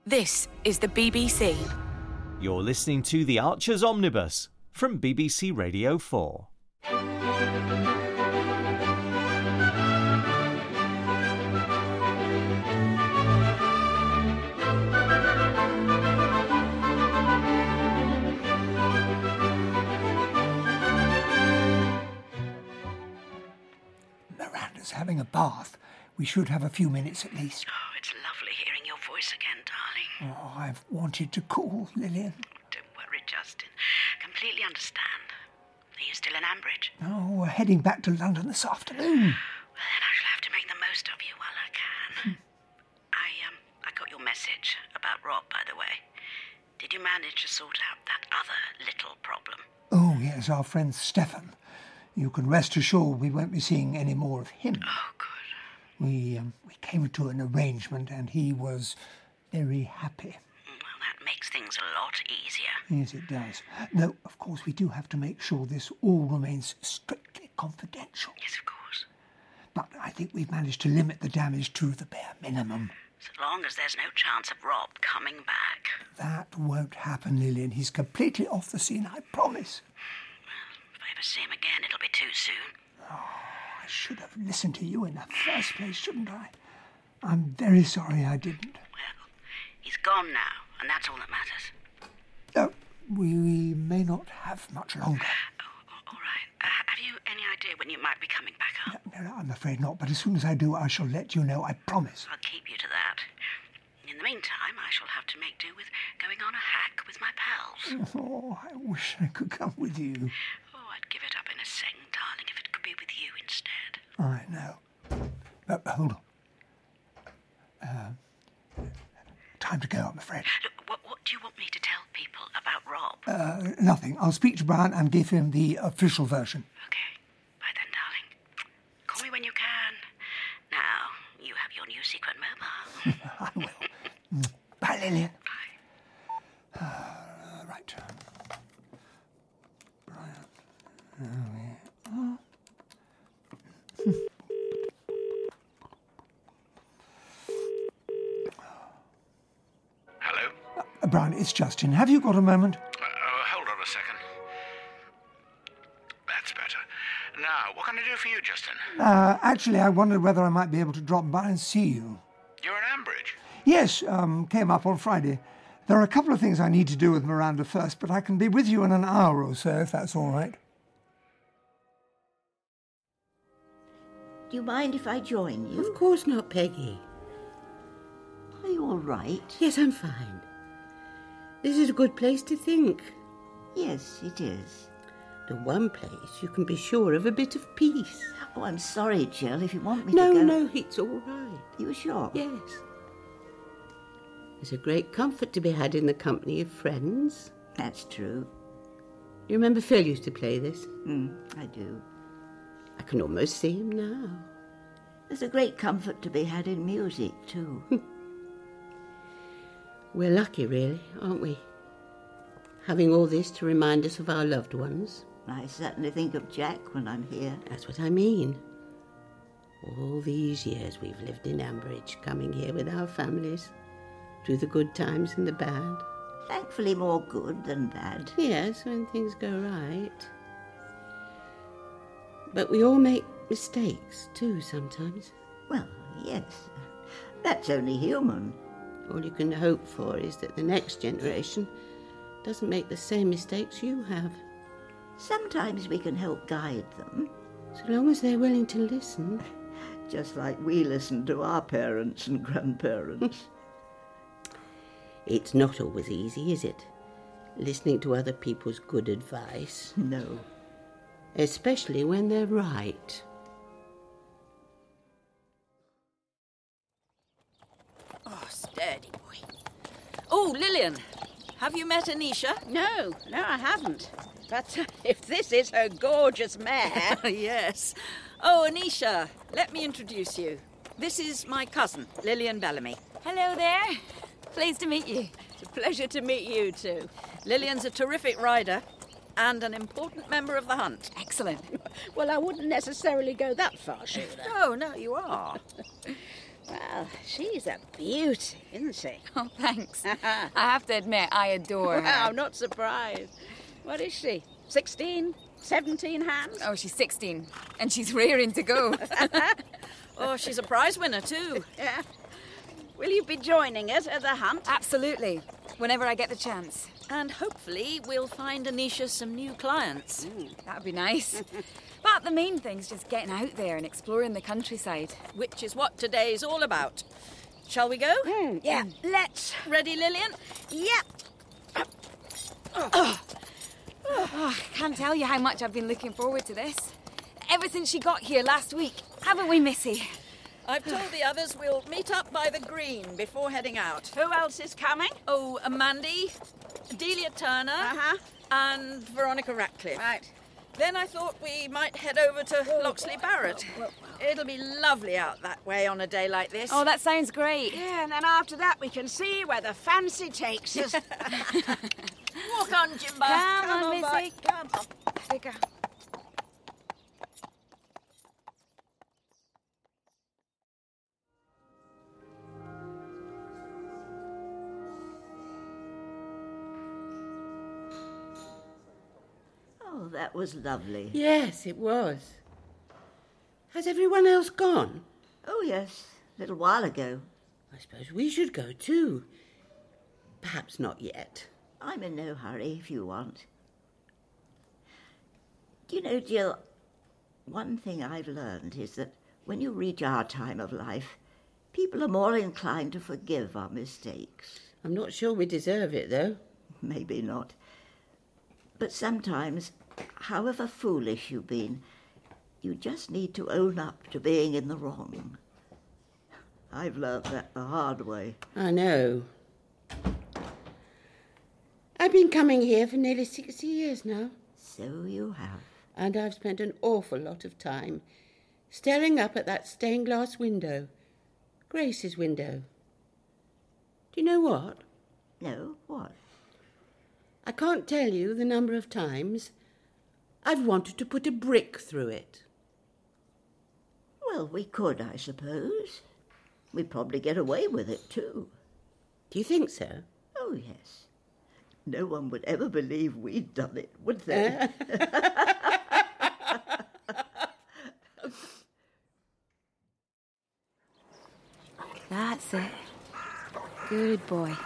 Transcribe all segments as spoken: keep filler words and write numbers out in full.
This is the B B C. You're listening to The Archers Omnibus from B B C Radio four. Miranda's having a bath. We should have a few minutes at least. Oh, it's lovely hearing your voice again, darling. Oh, I've wanted to call, Lillian. Don't worry, Justin. Completely understand. Are you still in Ambridge? Oh, we're heading back to London this afternoon. Well, then I shall have to make the most of you while I can. I, um, I got your message about Rob, by the way. Did you manage to sort out that other little problem? Oh, yes, our friend Stefan. You can rest assured we won't be seeing any more of him. Oh, good. We um, we came to an arrangement and he was very happy. Well, that makes things a lot easier. Yes, it does. Though, of course, we do have to make sure this all remains strictly confidential. Yes, of course. But I think we've managed to limit the damage to the bare minimum. So long as there's no chance of Rob coming back. That won't happen, Lillian. He's completely off the scene, I promise. Well, if I ever see him again, it'll be too soon. Oh, I should have listened to you in the first place, shouldn't I? I'm very sorry I didn't. Well, he's gone now, and that's all that matters. Oh, we, we may not have much longer. Oh, all right. Uh, have you any idea when you might be coming back up? No, no, I'm afraid not, but as soon as I do, I shall let you know, I promise. I'll keep you to that. In the meantime, I shall have to make do with going on a hack with my pals. Oh, I wish I could come with you. Oh, I'd give it up in a second, darling, if it could be with you instead. I know. Uh, hold on. Uh, time to go, I'm afraid. Look, what, what do you want me to tell people about Rob? Uh, nothing. I'll speak to Brian and give him the official version. Okay. Bye then, darling. Call me when you can. Now, you have your new secret mobile. I will. Bye, Lillian. Bye. Uh, right. Brian. There we are. Hello? Uh, Brian, it's Justin. Have you got a moment? Uh, uh, hold on a second. That's better. Now, what can I do for you, Justin? Uh, actually, I wondered whether I might be able to drop by and see you. You're in Ambridge? Yes, um, came up on Friday. There are a couple of things I need to do with Miranda first, but I can be with you in an hour or so, if that's all right. Do you mind if I join you? Of course not, Peggy. Are you all right? Yes, I'm fine. This is a good place to think. Yes, it is. The one place you can be sure of a bit of peace. Oh, I'm sorry, Jill, if you want me No, to go... no, it's all right. You sure? Yes. There's a great comfort to be had in the company of friends. That's true. You remember Phil used to play this? Mm, I do. I can almost see him now. There's a great comfort to be had in music, too. We're lucky, really, aren't we? Having all this to remind us of our loved ones. I certainly think of Jack when I'm here. That's what I mean. All these years we've lived in Ambridge, coming here with our families, through the good times and the bad. Thankfully more good than bad. Yes, when things go right. But we all make mistakes, too, sometimes. Well, yes. That's only human. All you can hope for is that the next generation doesn't make the same mistakes you have. Sometimes we can help guide them. So long as they're willing to listen. Just like we listen to our parents and grandparents. It's not always easy, is it? Listening to other people's good advice. No. Especially when they're right. Oh, sturdy boy. Oh, Lillian, have you met Anisha? No, no, I haven't. But uh, if this is her gorgeous mare... Yes. Oh, Anisha, let me introduce you. This is my cousin, Lillian Bellamy. Hello there. Pleased to meet you. It's a pleasure to meet you too. Lillian's a terrific rider and an important member of the hunt. Excellent. Well, I wouldn't necessarily go that far, Sheila. No, no, you are. Well, she's a beauty, isn't she? Oh, thanks. I have to admit, I adore her. Well, I'm not surprised. What is she? Sixteen? Seventeen hands? Oh, she's sixteen, and she's raring to go. Oh, she's a prize winner, too. Yeah. Will you be joining us at the hunt? Absolutely, whenever I get the chance. And hopefully we'll find Anisha some new clients. That'd be nice. But the main thing's just getting out there and exploring the countryside. Which is what today's all about. Shall we go? Mm, yeah, let's. Ready, Lillian? Yep. Oh, I can't tell you how much I've been looking forward to this. Ever since she got here last week. Haven't we, Missy? I've told the others we'll meet up by the green before heading out. Who else is coming? Oh, Mandy, Delia Turner, Uh-huh. and Veronica Ratcliffe. Right. Then I thought we might head over to Loxley Barrett. It'll be lovely out that way on a day like this. Oh, that sounds great. Yeah, and then after that we can see where the fancy takes us. Walk on, Jimbo. Come, on, boy. Missy. Come on. There you go. Oh, that was lovely. Yes, it was. Has everyone else gone? Oh, yes, a little while ago. I suppose we should go too. Perhaps not yet. I'm in no hurry if you want. Do you know, Jill, one thing I've learned is that when you reach our time of life, people are more inclined to forgive our mistakes. I'm not sure we deserve it, though. Maybe not. But sometimes, however foolish you've been, you just need to own up to being in the wrong. I've learnt that the hard way. I know. I've been coming here for nearly sixty years now. So you have. And I've spent an awful lot of time staring up at that stained glass window. Grace's window. Do you know what? No, what? I can't tell you the number of times I've wanted to put a brick through it. Well, we could, I suppose. We'd probably get away with it, too. Do you think so? Oh, yes. No one would ever believe we'd done it, would they? That's it. Good boy.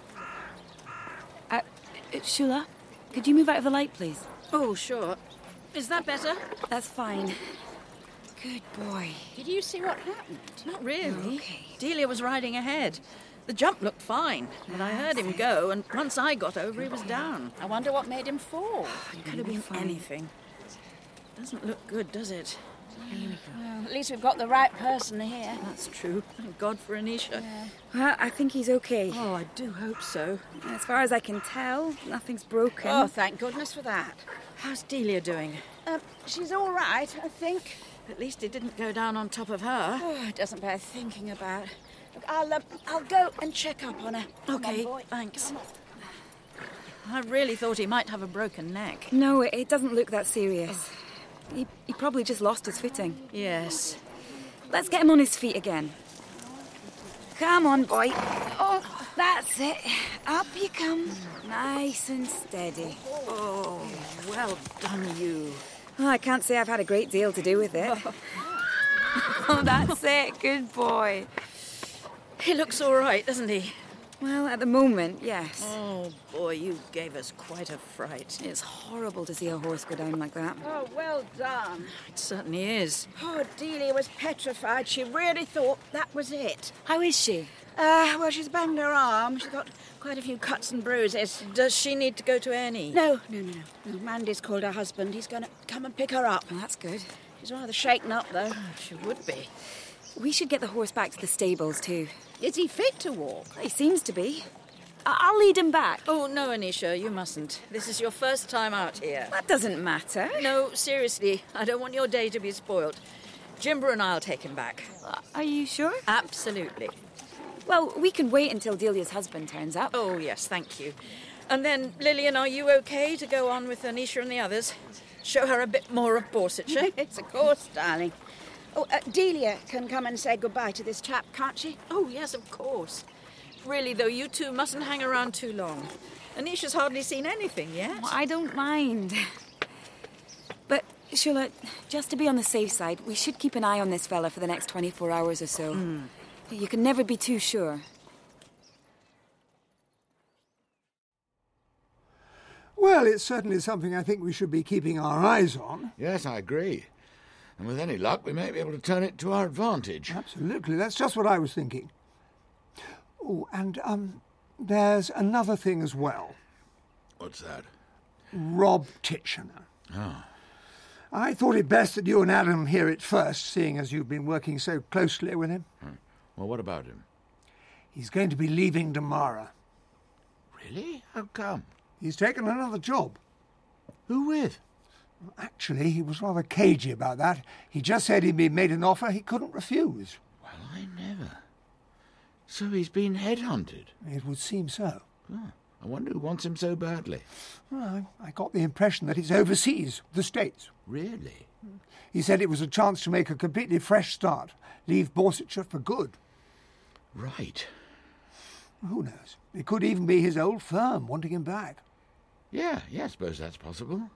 Uh, Shula, could you move out of the light, please? Oh, sure. Is that better? That's fine. Good boy. Did you see what happened? Not really. Oh, okay. Delia was riding ahead. The jump looked fine, but I heard him go, and once I got over, he was down. I wonder what made him fall. It could have been anything. Doesn't look good, does it? Here we go. Well, at least we've got the right person here. That's true. Thank God for Anisha. Yeah. Well, I think he's okay. Oh, I do hope so. As far as I can tell, nothing's broken. Oh, thank goodness for that. How's Delia doing? Uh, she's all right, I think. At least he didn't go down on top of her. Oh, it doesn't bear thinking about. Look, I'll, uh, I'll go and check up on her. Come Okay, on, boy. thanks. I really thought he might have a broken neck. No, it, it doesn't look that serious. He, he probably just lost his footing. Yes. Let's get him on his feet again. Come on, boy. Oh, that's it. Up you come. Nice and steady. Oh, well done, you. Oh, I can't say I've had a great deal to do with it. Oh, that's it. Good boy. He looks all right, doesn't he? Well, at the moment, yes. Oh, boy, you gave us quite a fright. It's horrible to see a horse go down like that. Oh, well done. It certainly is. Oh, Delia was petrified. She really thought that was it. How is she? Uh, well, she's banged her arm. She's got quite a few cuts and bruises. Does she need to go to A and E? No, no, no, no. no Mandy's called her husband. He's going to come and pick her up. Well, that's good. She's rather shaken up, though. She would be. We should get the horse back to the stables, too. Is he fit to walk? He seems to be. I- I'll lead him back. Oh, no, Anisha, you mustn't. This is your first time out here. That doesn't matter. No, seriously, I don't want your day to be spoilt. Jimber and I'll take him back. Uh, are you sure? Absolutely. Well, we can wait until Delia's husband turns up. Oh, yes, thank you. And then, Lillian, are you okay to go on with Anisha and the others? Show her a bit more of Borsetshire? It's of course, darling. Oh, uh, Delia can come and say goodbye to this chap, can't she? Oh, yes, of course. Really, though, you two mustn't hang around too long. Anisha's hardly seen anything yet. Well, I don't mind. But, Charlotte, just to be on the safe side, we should keep an eye on this fella for the next twenty-four hours or so. Mm. You can never be too sure. Well, it's certainly something I think we should be keeping our eyes on. Yes, I agree. And with any luck, we may be able to turn it to our advantage. Absolutely. That's just what I was thinking. Oh, and um, there's another thing as well. What's that? Rob Titchener. Oh. I thought it best that you and Adam hear it first, seeing as you've been working so closely with him. Hmm. Well, what about him? He's going to be leaving tomorrow. Really? How come? He's taken another job. Who with? Actually, he was rather cagey about that. He just said he'd been made an offer he couldn't refuse. Well, I never. So he's been headhunted? It would seem so. Oh, I wonder who wants him so badly. Well, I, I got the impression that he's overseas, the States. Really? He said it was a chance to make a completely fresh start, leave Borsetshire for good. Right. Who knows? It could even be his old firm wanting him back. Yeah, yeah, I suppose that's possible.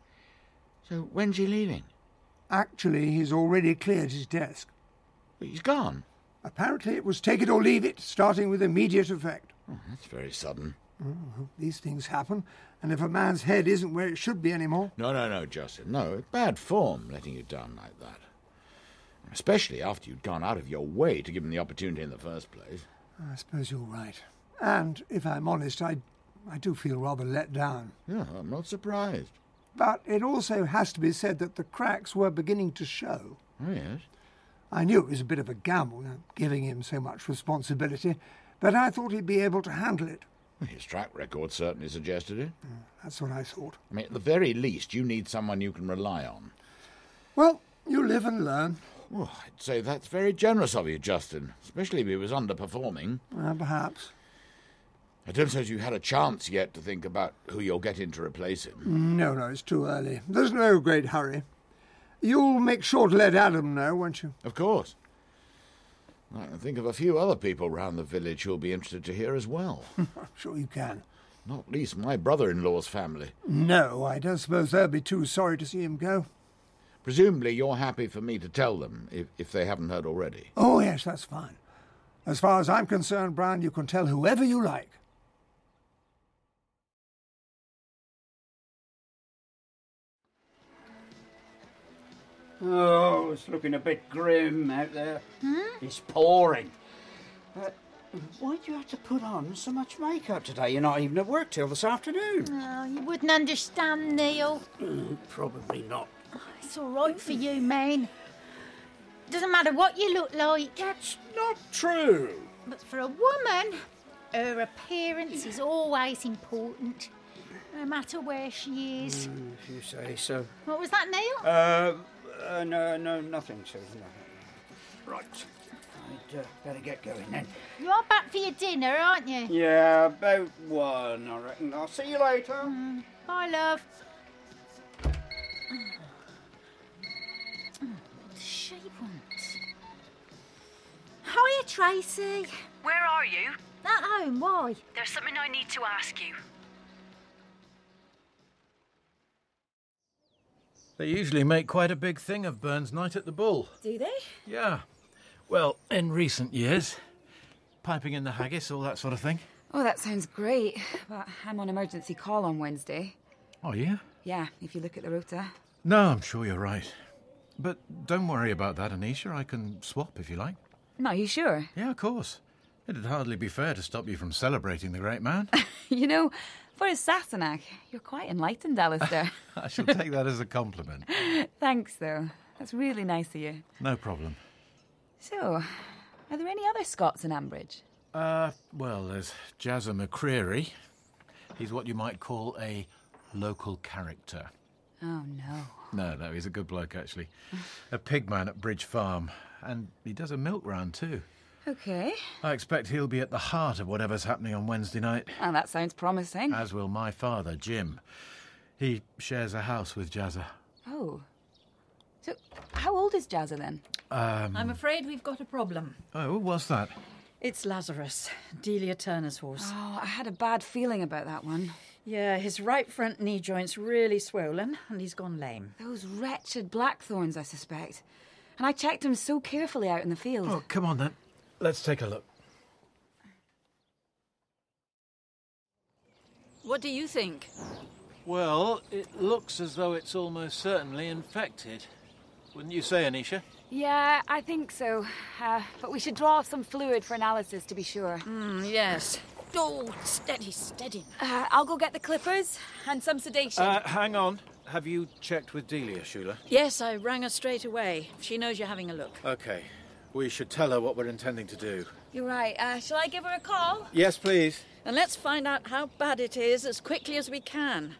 So when's he leaving? Actually, he's already cleared his desk. But he's gone? Apparently it was take it or leave it, starting with immediate effect. Oh, that's very sudden. Oh, these things happen, and if a man's head isn't where it should be anymore... No, no, no, Justin, no. It's bad form letting you down like that. Especially after you'd gone out of your way to give him the opportunity in the first place. I suppose you're right. And, if I'm honest, I, I do feel rather let down. Yeah, I'm not surprised. But it also has to be said that the cracks were beginning to show. Oh, yes? I knew it was a bit of a gamble, giving him so much responsibility, but I thought he'd be able to handle it. His track record certainly suggested it. Mm, that's what I thought. I mean, at the very least, you need someone you can rely on. Well, you live and learn. Well, I'd say that's very generous of you, Justin, especially if he was underperforming. Uh, perhaps. I don't suppose you had a chance yet to think about who you'll get in to replace him. No, no, it's too early. There's no great hurry. You'll make sure to let Adam know, won't you? Of course. I can think of a few other people round the village who'll be interested to hear as well. I'm sure you can. Not least my brother-in-law's family. No, I don't suppose they'll be too sorry to see him go. Presumably you're happy for me to tell them, if, if they haven't heard already. Oh, yes, that's fine. As far as I'm concerned, Brown, you can tell whoever you like. Oh, it's looking a bit grim out there. Hmm? It's pouring. Uh, why do you have to put on so much makeup today? You're not even at work till this afternoon. Oh, you wouldn't understand, Neil. Mm, probably not. It's all right for you, man. Doesn't matter what you look like. That's not true. But for a woman, her appearance is always important, no matter where she is. Mm, if you say so. What was that, Neil? Uh, uh no, no, nothing, Susan. Right. I'd uh, better get going then. You're back for your dinner, aren't you? Yeah, about one, I reckon. I'll see you later. Mm, bye, love. What does she want? Hiya, Tracy. Where are you? At home, why? There's something I need to ask you. They usually make quite a big thing of Burns Night at the Bull. Do they? Yeah. Well, in recent years. Piping in the haggis, all that sort of thing. Oh, that sounds great. But I'm on emergency call on Wednesday. Oh, yeah? Yeah, if you look at the rota. No, I'm sure you're right. But don't worry about that, Anisha. I can swap if you like. No, you sure? Yeah, of course. It'd hardly be fair to stop you from celebrating the great man. You know, for a Sassenach, you're quite enlightened, Alistair. I shall take that as a compliment. Thanks, though. That's really nice of you. No problem. So, are there any other Scots in Ambridge? Uh, well, there's Jazza McCreary. He's what you might call a local character. Oh, no. No, no, he's a good bloke, actually. A pigman at Bridge Farm. And he does a milk round, too. OK. I expect he'll be at the heart of whatever's happening on Wednesday night. Oh, that sounds promising. As will my father, Jim. He shares a house with Jazza. Oh. So, how old is Jazza then? Um, I'm afraid we've got a problem. Oh, what's that? It's Lazarus, Delia Turner's horse. Oh, I had a bad feeling about that one. Yeah, his right front knee joint's really swollen and he's gone lame. Those wretched blackthorns, I suspect. And I checked him so carefully out in the field. Oh, come on then. Let's take a look. What do you think? Well, it looks as though it's almost certainly infected. Wouldn't you say, Anisha? Yeah, I think so. Uh, but we should draw off some fluid for analysis to be sure. Mm, yes. Oh, steady, steady. Uh, I'll go get the clippers and some sedation. Uh, hang on. Have you checked with Delia, Shula? Yes, I rang her straight away. She knows you're having a look. OK. We should tell her what we're intending to do. You're right. Uh, shall I give her a call? Yes, please. And let's find out how bad it is as quickly as we can.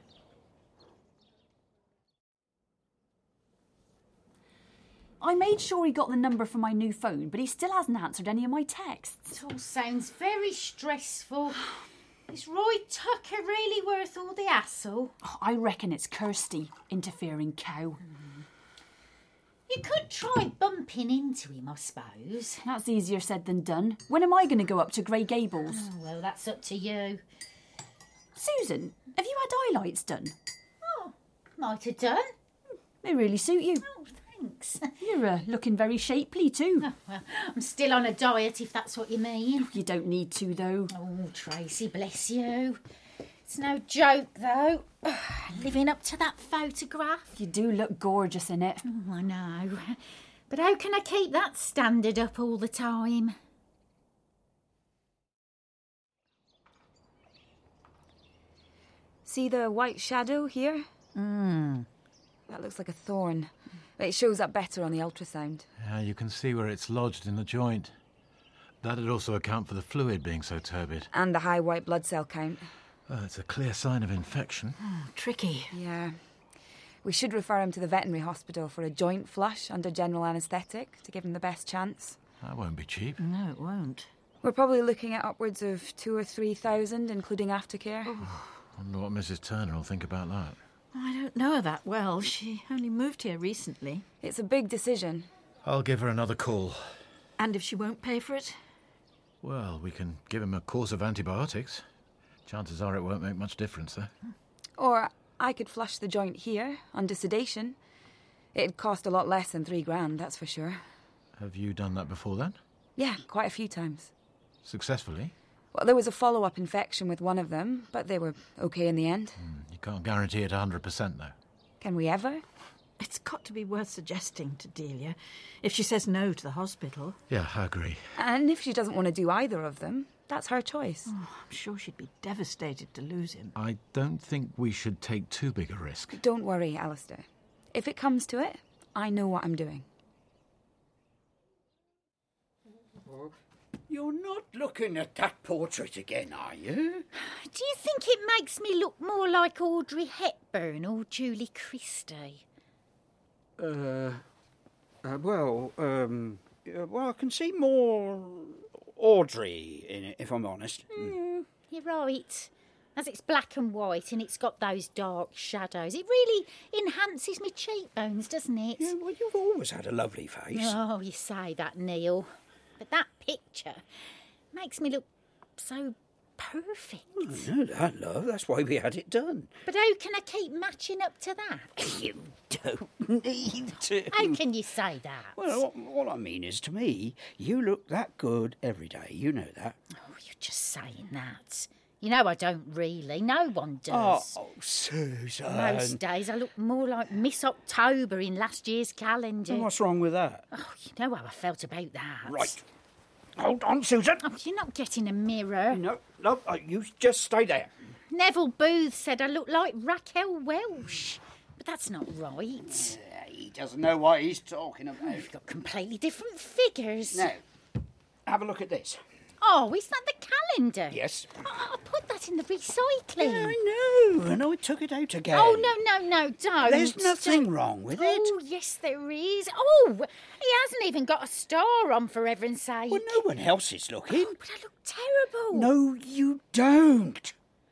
I made sure he got the number from my new phone, but he still hasn't answered any of my texts. It all sounds very stressful. Is Roy Tucker really worth all the hassle? Oh, I reckon it's Kirsty, interfering cow. Mm. You could try bumping into him, I suppose. That's easier said than done. When am I going to go up to Grey Gables? Oh, well, that's up to you. Susan, have you had highlights done? Oh, might have done. They really suit you. Oh, thanks. You're uh, looking very shapely too. Oh, well, I'm still on a diet, if that's what you mean. You don't need to, though. Oh, Tracy, bless you. It's no joke, though. Living up to that photograph. You do look gorgeous in it. Oh, I know. But how can I keep that standard up all the time? See the white shadow here? Mm. That looks like a thorn. It shows up better on the ultrasound. Yeah, you can see where it's lodged in the joint. That'd also account for the fluid being so turbid. And the high white blood cell count. Well, it's a clear sign of infection. Oh, tricky. Yeah. We should refer him to the veterinary hospital for a joint flush under general anaesthetic to give him the best chance. That won't be cheap. No, it won't. We're probably looking at upwards of two or three thousand, including aftercare. Oh. I wonder what Missus Turner will think about that. I don't know her that well. She only moved here recently. It's a big decision. I'll give her another call. And if she won't pay for it? Well, we can give him a course of antibiotics. Chances are it won't make much difference, though. Or I could flush the joint here, under sedation. It'd cost a lot less than three grand, that's for sure. Have you done that before then? Yeah, quite a few times. Successfully? Well, there was a follow-up infection with one of them, but they were okay in the end. Mm, you can't guarantee it one hundred percent, though. Can we ever? It's got to be worth suggesting to Delia. If she says no to the hospital. Yeah, I agree. And if she doesn't want to do either of them, that's her choice. Oh, I'm sure she'd be devastated to lose him. I don't think we should take too big a risk. Don't worry, Alistair. If it comes to it, I know what I'm doing. You're not looking at that portrait again, are you? Do you think it makes me look more like Audrey Hepburn or Julie Christie? Uh, uh well, um, uh, well, I can see more Audrey in it, if I'm honest. Mm, you're right. As it's black and white and it's got those dark shadows, it really enhances my cheekbones, doesn't it? Yeah, well, you've always had a lovely face. Oh, you say that, Neil. But that picture makes me look so perfect. I know that, love. That's why we had it done. But how can I keep matching up to that? You don't need to. How can you say that? Well, all, all I mean is, to me, you look that good every day. You know that. Oh, you're just saying that. You know I don't really. No one does. Oh, Susan. Most days I look more like Miss October in last year's calendar. Well, what's wrong with that? Oh, you know how I felt about that. Right. Hold on, Susan. Oh, you're not getting a mirror. No, no, uh, you just stay there. Neville Booth said I look like Raquel Welch. But that's not right. Uh, he doesn't know what he's talking about. We've got completely different figures. Now, have a look at this. Oh, is that the calendar? Yes. Oh, I put that in the recycling. Yeah, I know. And I took it out again. Oh, no, no, no, don't. There's nothing don't. wrong with it. Oh, yes, there is. Oh, he hasn't even got a star on, for heaven's sake. Well, no one else is looking. Oh, but I look terrible. No, you don't.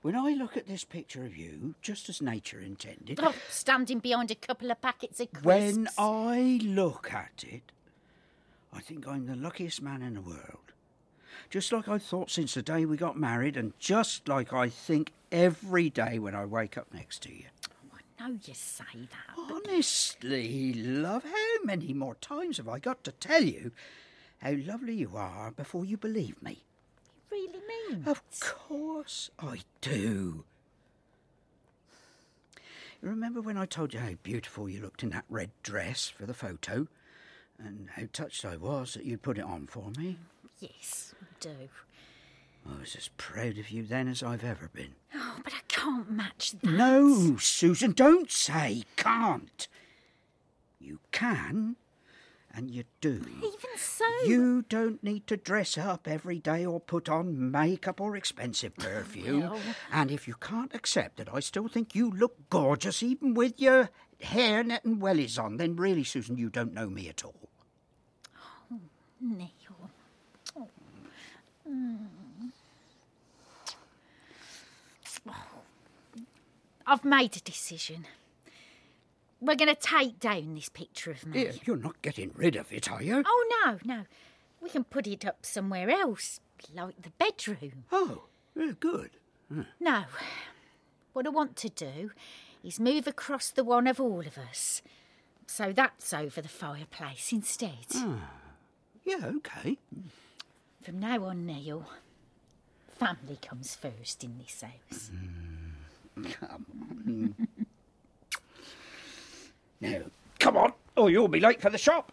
when I look at this picture of you, just as nature intended... Oh, standing behind a couple of packets of crisps. When I look at it, I think I'm the luckiest man in the world. Just like I thought since the day we got married, and just like I think every day when I wake up next to you. Oh, I know you say that. But... Honestly, love, how many more times have I got to tell you how lovely you are before you believe me? You really mean Of course I do. You remember when I told you how beautiful you looked in that red dress for the photo? And how touched I was that you'd put it on for me? Yes, I do. I was as proud of you then as I've ever been. Oh, but I can't match that. No, Susan, don't say can't. You can, and you do. Even so... You don't need to dress up every day or put on makeup or expensive perfume. Well... And if you can't accept it, I still think you look gorgeous, even with your hairnet and wellies on. Then really, Susan, you don't know me at all. Oh, Neil. Oh. Mm. Oh. I've made a decision. We're going to take down this picture of me. Yeah, you're not getting rid of it, are you? Oh, no, no. We can put it up somewhere else, like the bedroom. Oh, yeah, good. Huh. No. What I want to do is move across the one of all of us. So that's over the fireplace instead. Ah, yeah, OK. From now on, Neil, family comes first in this house. Mm, come on. Now, come on, or you'll be late for the shop.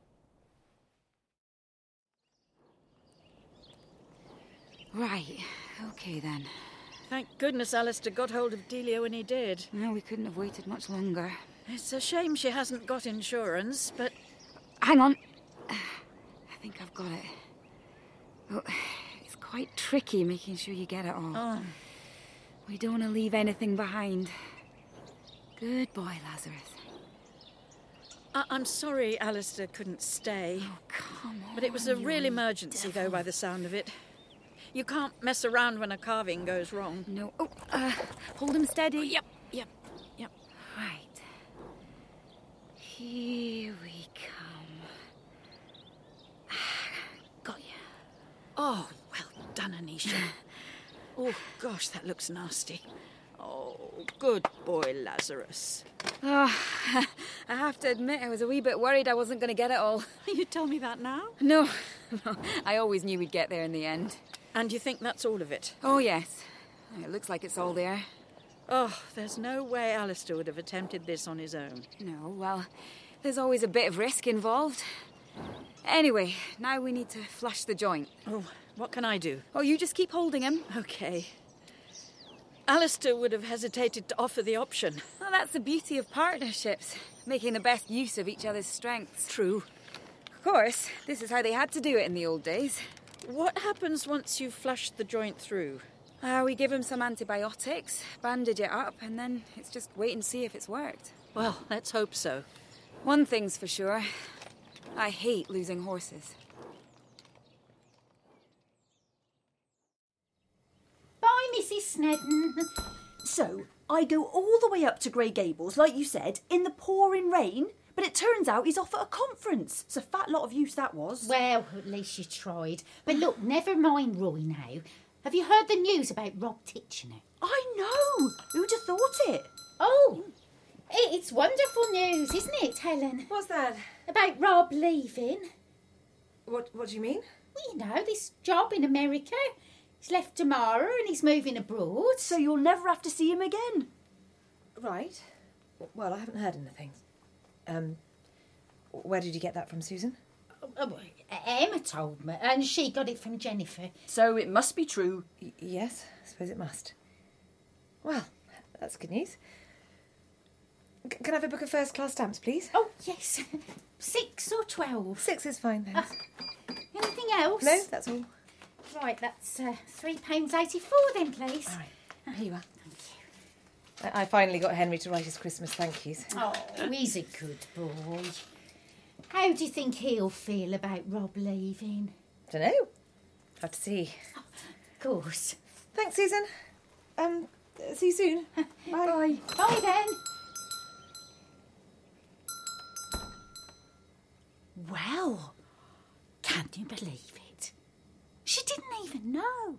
Right, OK then. Thank goodness Alistair got hold of Delia when he did. No, we couldn't have waited much longer. It's a shame she hasn't got insurance, but... Hang on. I think I've got it. Oh, it's quite tricky making sure you get it all. Oh. We don't want to leave anything behind. Good boy, Lazarus. I- I'm sorry Alistair couldn't stay. Oh, come on. But it was a real emergency, devil. though, by the sound of it. You can't mess around when a carving goes wrong. No. Oh, uh, hold him steady. Oh, yep, yep, yep. Right. Here we come. Got you. Oh, well done, Anisha. Oh, gosh, that looks nasty. Oh, good boy, Lazarus. Oh, I have to admit, I was a wee bit worried I wasn't going to get it all. You tell me that now? No, no, I always knew we'd get there in the end. And you think that's all of it? Oh, yes. It looks like it's all there. Oh, there's no way Alistair would have attempted this on his own. No, well, there's always a bit of risk involved. Anyway, now we need to flush the joint. Oh, what can I do? Oh, you just keep holding him. OK. Alistair would have hesitated to offer the option. Well, that's the beauty of partnerships, making the best use of each other's strengths. True. Of course, this is how they had to do it in the old days. What happens once you've flushed the joint through? Uh, we give him some antibiotics, bandage it up, and then it's just wait and see if it's worked. Well, let's hope so. One thing's for sure. I hate losing horses. Bye, Missus Snedden. So, I go all the way up to Grey Gables, like you said, in the pouring rain, but it turns out he's off at a conference. It's a fat lot of use that was. Well, at least you tried. But look, never mind Roy now. Have you heard the news about Rob Titchener? I know! Who'd have thought it? Oh, it's wonderful news, isn't it, Helen? What's that? About Rob leaving. What What do you mean? Well, you know, this job in America. He's left tomorrow and he's moving abroad. So you'll never have to see him again. Right. Well, I haven't heard anything. Um, where did you get that from, Susan? Oh, oh, Emma told me, and she got it from Jennifer. So it must be true. Y- yes, I suppose it must. Well, that's good news. C- can I have a book of first-class stamps, please? Oh, yes. Six or twelve? Six is fine, thanks. Uh, anything else? No, that's all. Right, that's uh, three pounds eighty-four then, please. All right, here you are. Thank you. I, I finally got Henry to write his Christmas thank yous. Oh, he's a good boy. How do you think he'll feel about Rob leaving? Don't know. Have to see. Oh, of course. Thanks, Susan. Um, see you soon. Bye. Bye. Bye then. Well, can you believe it? She didn't even know.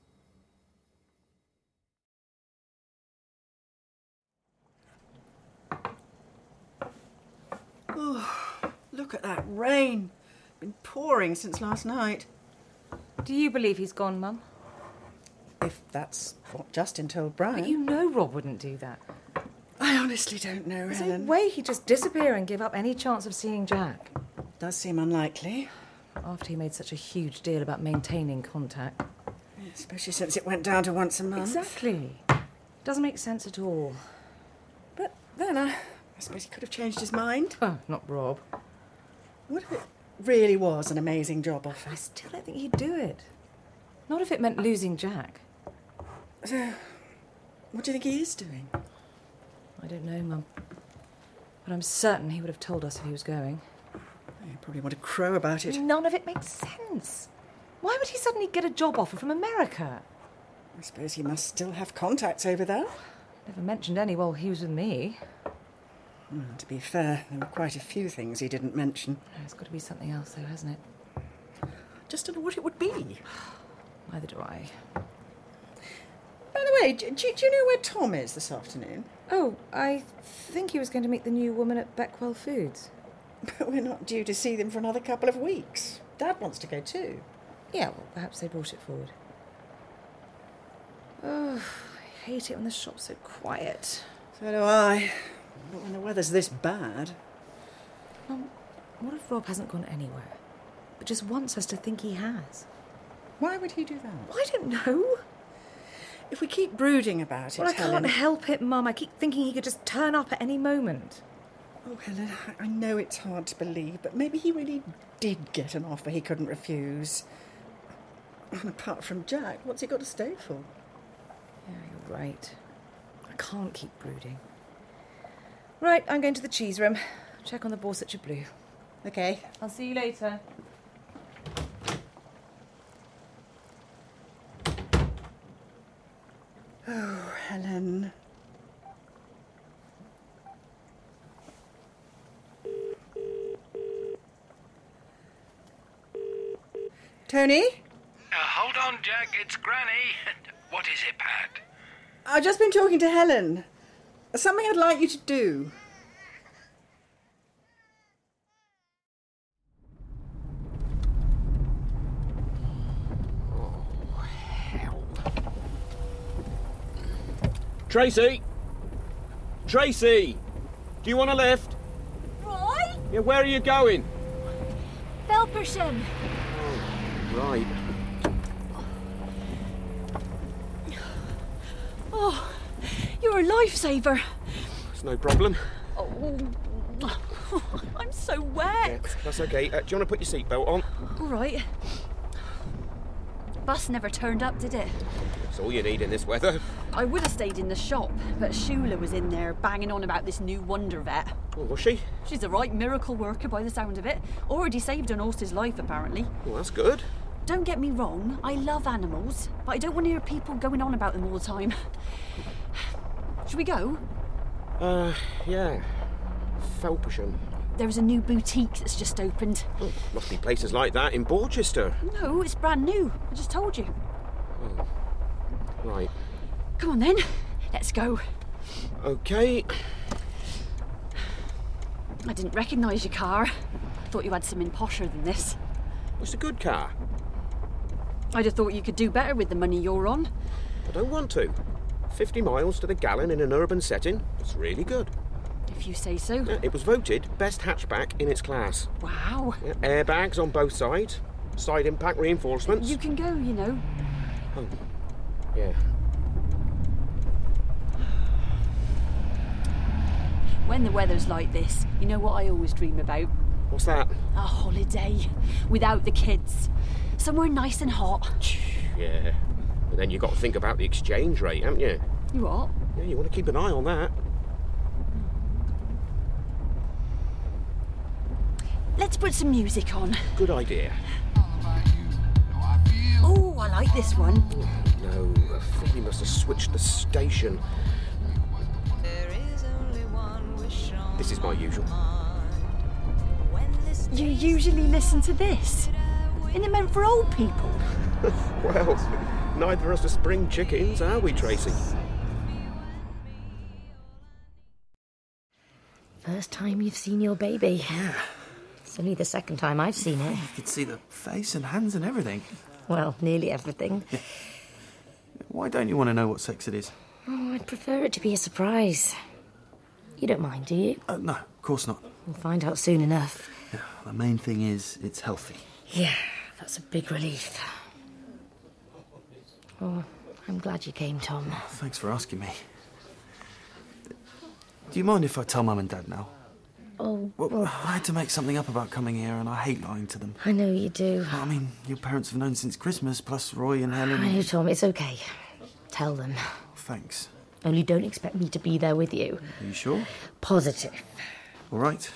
Oh, look at that rain. Been pouring since last night. Do you believe he's gone, Mum? If that's what Justin told Brian. But you know Rob wouldn't do that. I honestly don't know, There's Helen. no way he'd just disappear and give up any chance of seeing Jack. Does seem unlikely. After he made such a huge deal about maintaining contact. Especially since it went down to once a month. Exactly. Doesn't make sense at all. But then I, I suppose he could have changed his mind. Oh, not Rob. What if it really was an amazing job offer? I still don't think he'd do it. Not if it meant losing Jack. So, what do you think he is doing? I don't know, Mum. But I'm certain he would have told us if he was going. You probably want to crow about it. None of it makes sense. Why would he suddenly get a job offer from America? I suppose he must still have contacts over there. Never mentioned any while he was with me. Well, to be fair, there were quite a few things he didn't mention. It's got to be something else, though, hasn't it? Just don't know what it would be. Neither do I. By the way, do, do, do you know where Tom is this afternoon? Oh, I think he was going to meet the new woman at Beckwell Foods. But we're not due to see them for another couple of weeks. Dad wants to go too. Yeah, well, perhaps they brought it forward. Oh, I hate it when the shop's so quiet. So do I. But when the weather's this bad. Mum, what if Rob hasn't gone anywhere, but just wants us to think he has? Why would he do that? I don't know. If we keep brooding about it, Well, I Helen... can't help it, Mum. I keep thinking he could just turn up at any moment. Oh, Helen, I know it's hard to believe, but maybe he really did get an offer he couldn't refuse. And apart from Jack, what's he got to stay for? Yeah, you're right. I can't keep brooding. Right, I'm going to the cheese room. Check on the Borsetshire Blue. Okay. I'll see you later. Oh, Helen. Tony? Uh, hold on, Jack. It's Granny. What is it, Pat? I've just been talking to Helen. Something I'd like you to do. Oh, hell. Tracy! Tracy! Do you want a lift? Roy? Yeah, where are you going? Felpersham. Right. Oh, you're a lifesaver. It's no problem. Oh, I'm so wet. Yeah, that's okay. Uh, do you want to put your seatbelt on? All right. Bus never turned up, did it? That's all you need in this weather. I would have stayed in the shop, but Shula was in there banging on about this new wonder vet. Oh, was she? She's a right miracle worker by the sound of it. Already saved an horse's life, apparently. Well, that's good. Don't get me wrong, I love animals, but I don't want to hear people going on about them all the time. Should we go? Uh, yeah. Felpersham. There's a new boutique that's just opened. Oh, must be places like that in Borchester. No, it's brand new. I just told you. Oh, right. Come on then, let's go. Okay. I didn't recognise your car. I thought you had something posher than this. It's a good car. I'd have thought you could do better with the money you're on. I don't want to. fifty miles to the gallon in an urban setting. It's really good. If you say so. Yeah, it was voted best hatchback in its class. Wow. Yeah, airbags on both sides. Side impact reinforcements. You can go, you know. Oh, yeah. When the weather's like this, you know what I always dream about? What's that? A holiday. Without the kids. Somewhere nice and hot. Yeah. But then you've got to think about the exchange rate, haven't you? You what? Yeah, you want to keep an eye on that. Let's put some music on. Good idea. Oh, I like this one. No, I think he must have switched the station. This is my usual. You usually listen to this? Isn't it meant for old people? Well, neither of us are spring chickens, are we, Tracy? First time you've seen your baby. Yeah. It's only the second time I've seen it. You could see the face and hands and everything. Well, nearly everything. Yeah. Why don't you want to know what sex it is? Oh, I'd prefer it to be a surprise. You don't mind, do you? Uh, no, of course not. We'll find out soon enough. Yeah, the main thing is it's healthy. Yeah, that's a big relief. Oh, I'm glad you came, Tom. Thanks for asking me. Do you mind if I tell Mum and Dad now? Oh, well, well, I had to make something up about coming here, and I hate lying to them. I know you do. I mean, your parents have known since Christmas, plus Roy and Helen. I know, Tom, it's okay. Tell them. Thanks. Only don't expect me to be there with you. Are you sure? Positive. All right.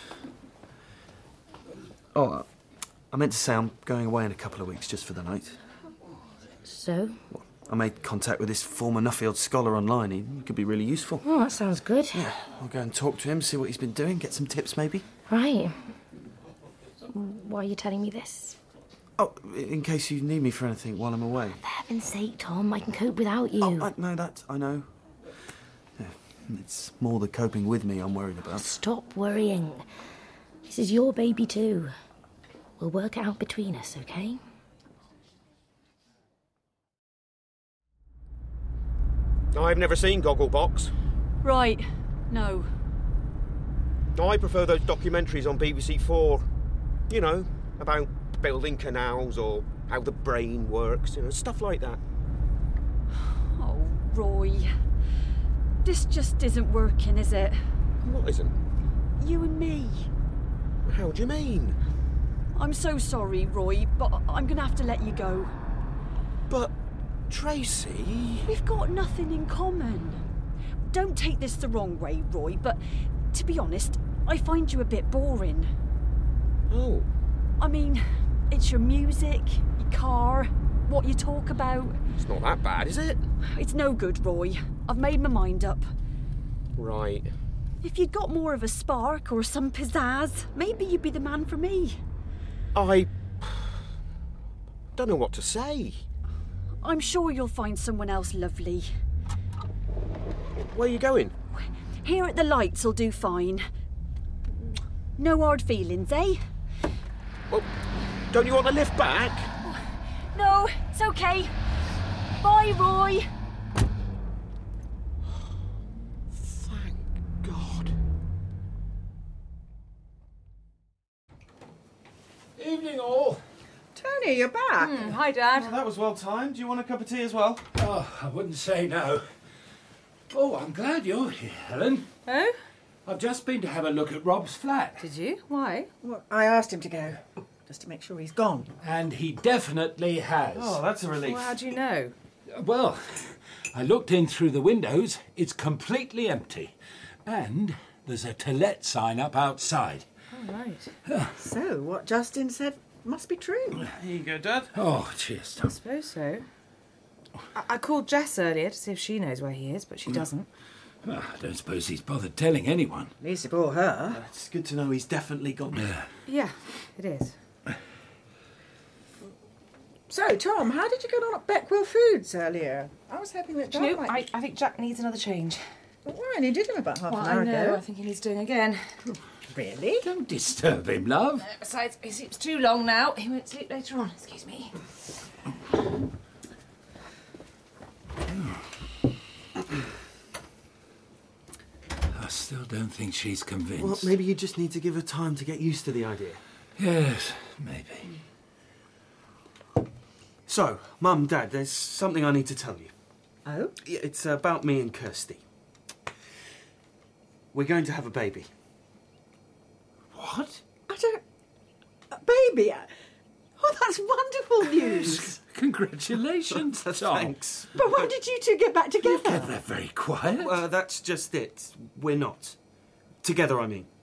Oh, I meant to say I'm going away in a couple of weeks just for the night. So? Well, I made contact with this former Nuffield scholar online. He could be really useful. Oh, that sounds good. Yeah, I'll go and talk to him, see what he's been doing, get some tips maybe. Right. Why are you telling me this? Oh, in case you need me for anything while I'm away. For heaven's sake, Tom, I can cope without you. Oh, I know that, I know. Yeah, it's more the coping with me I'm worried about. Stop worrying. This is your baby too. We'll work it out between us, okay? I've never seen Gogglebox. Right, no. I prefer those documentaries on B B C Four. You know, about building canals or how the brain works, you know, stuff like that. Oh, Roy. This just isn't working, is it? What isn't? You and me. How do you mean? I'm so sorry, Roy, but I'm going to have to let you go. But, Tracy... We've got nothing in common. Don't take this the wrong way, Roy, but to be honest, I find you a bit boring. Oh. I mean, it's your music, your car, what you talk about. It's not that bad, is it? It's no good, Roy. I've made my mind up. Right. If you'd got more of a spark or some pizzazz, maybe you'd be the man for me. I... don't know what to say. I'm sure you'll find someone else lovely. Where are you going? Here at the lights will do fine. No hard feelings, eh? Well, don't you want to lift back? No, it's okay. Bye, Roy. Thank God. Evening, all. Tony, you're back. Mm, hi, Dad. Well, that was well timed. Do you want a cup of tea as well? Oh, I wouldn't say no. Oh, I'm glad you're here, Helen. Oh? I've just been to have a look at Rob's flat. Did you? Why? Well, I asked him to go, just to make sure he's gone. And he definitely has. Oh, that's a relief. Well, how do you know? Well, I looked in through the windows. It's completely empty. And there's a to let sign up outside. Oh, right. So, what Justin said must be true. Here you go, Dad. Oh, cheers, I Tom. suppose so. I, I called Jess earlier to see if she knows where he is, but she doesn't. Well, I don't suppose he's bothered telling anyone. Least of all her. Uh, it's good to know he's definitely gone. Yeah. Yeah, it is. So, Tom, how did you get on at Beckwell Foods earlier? I was hoping that Do Jack you know, might... I, I think Jack needs another change. Why? And he did him about half Well, an hour I know. ago. I think he needs doing again. Really? Don't disturb him, love. Uh, besides, he sleeps too long now. He won't sleep later on. Excuse me. I still don't think she's convinced. Well, maybe you just need to give her time to get used to the idea. Yes, maybe. So, Mum, Dad, there's something I need to tell you. Oh? Yeah, it's about me and Kirsty. We're going to have a baby. What? I don't... A baby? Oh, that's wonderful news. Congratulations, Tom. Thanks. But when did you two get back together? Get that very quiet. Well, that's just it. We're not. Together, I mean.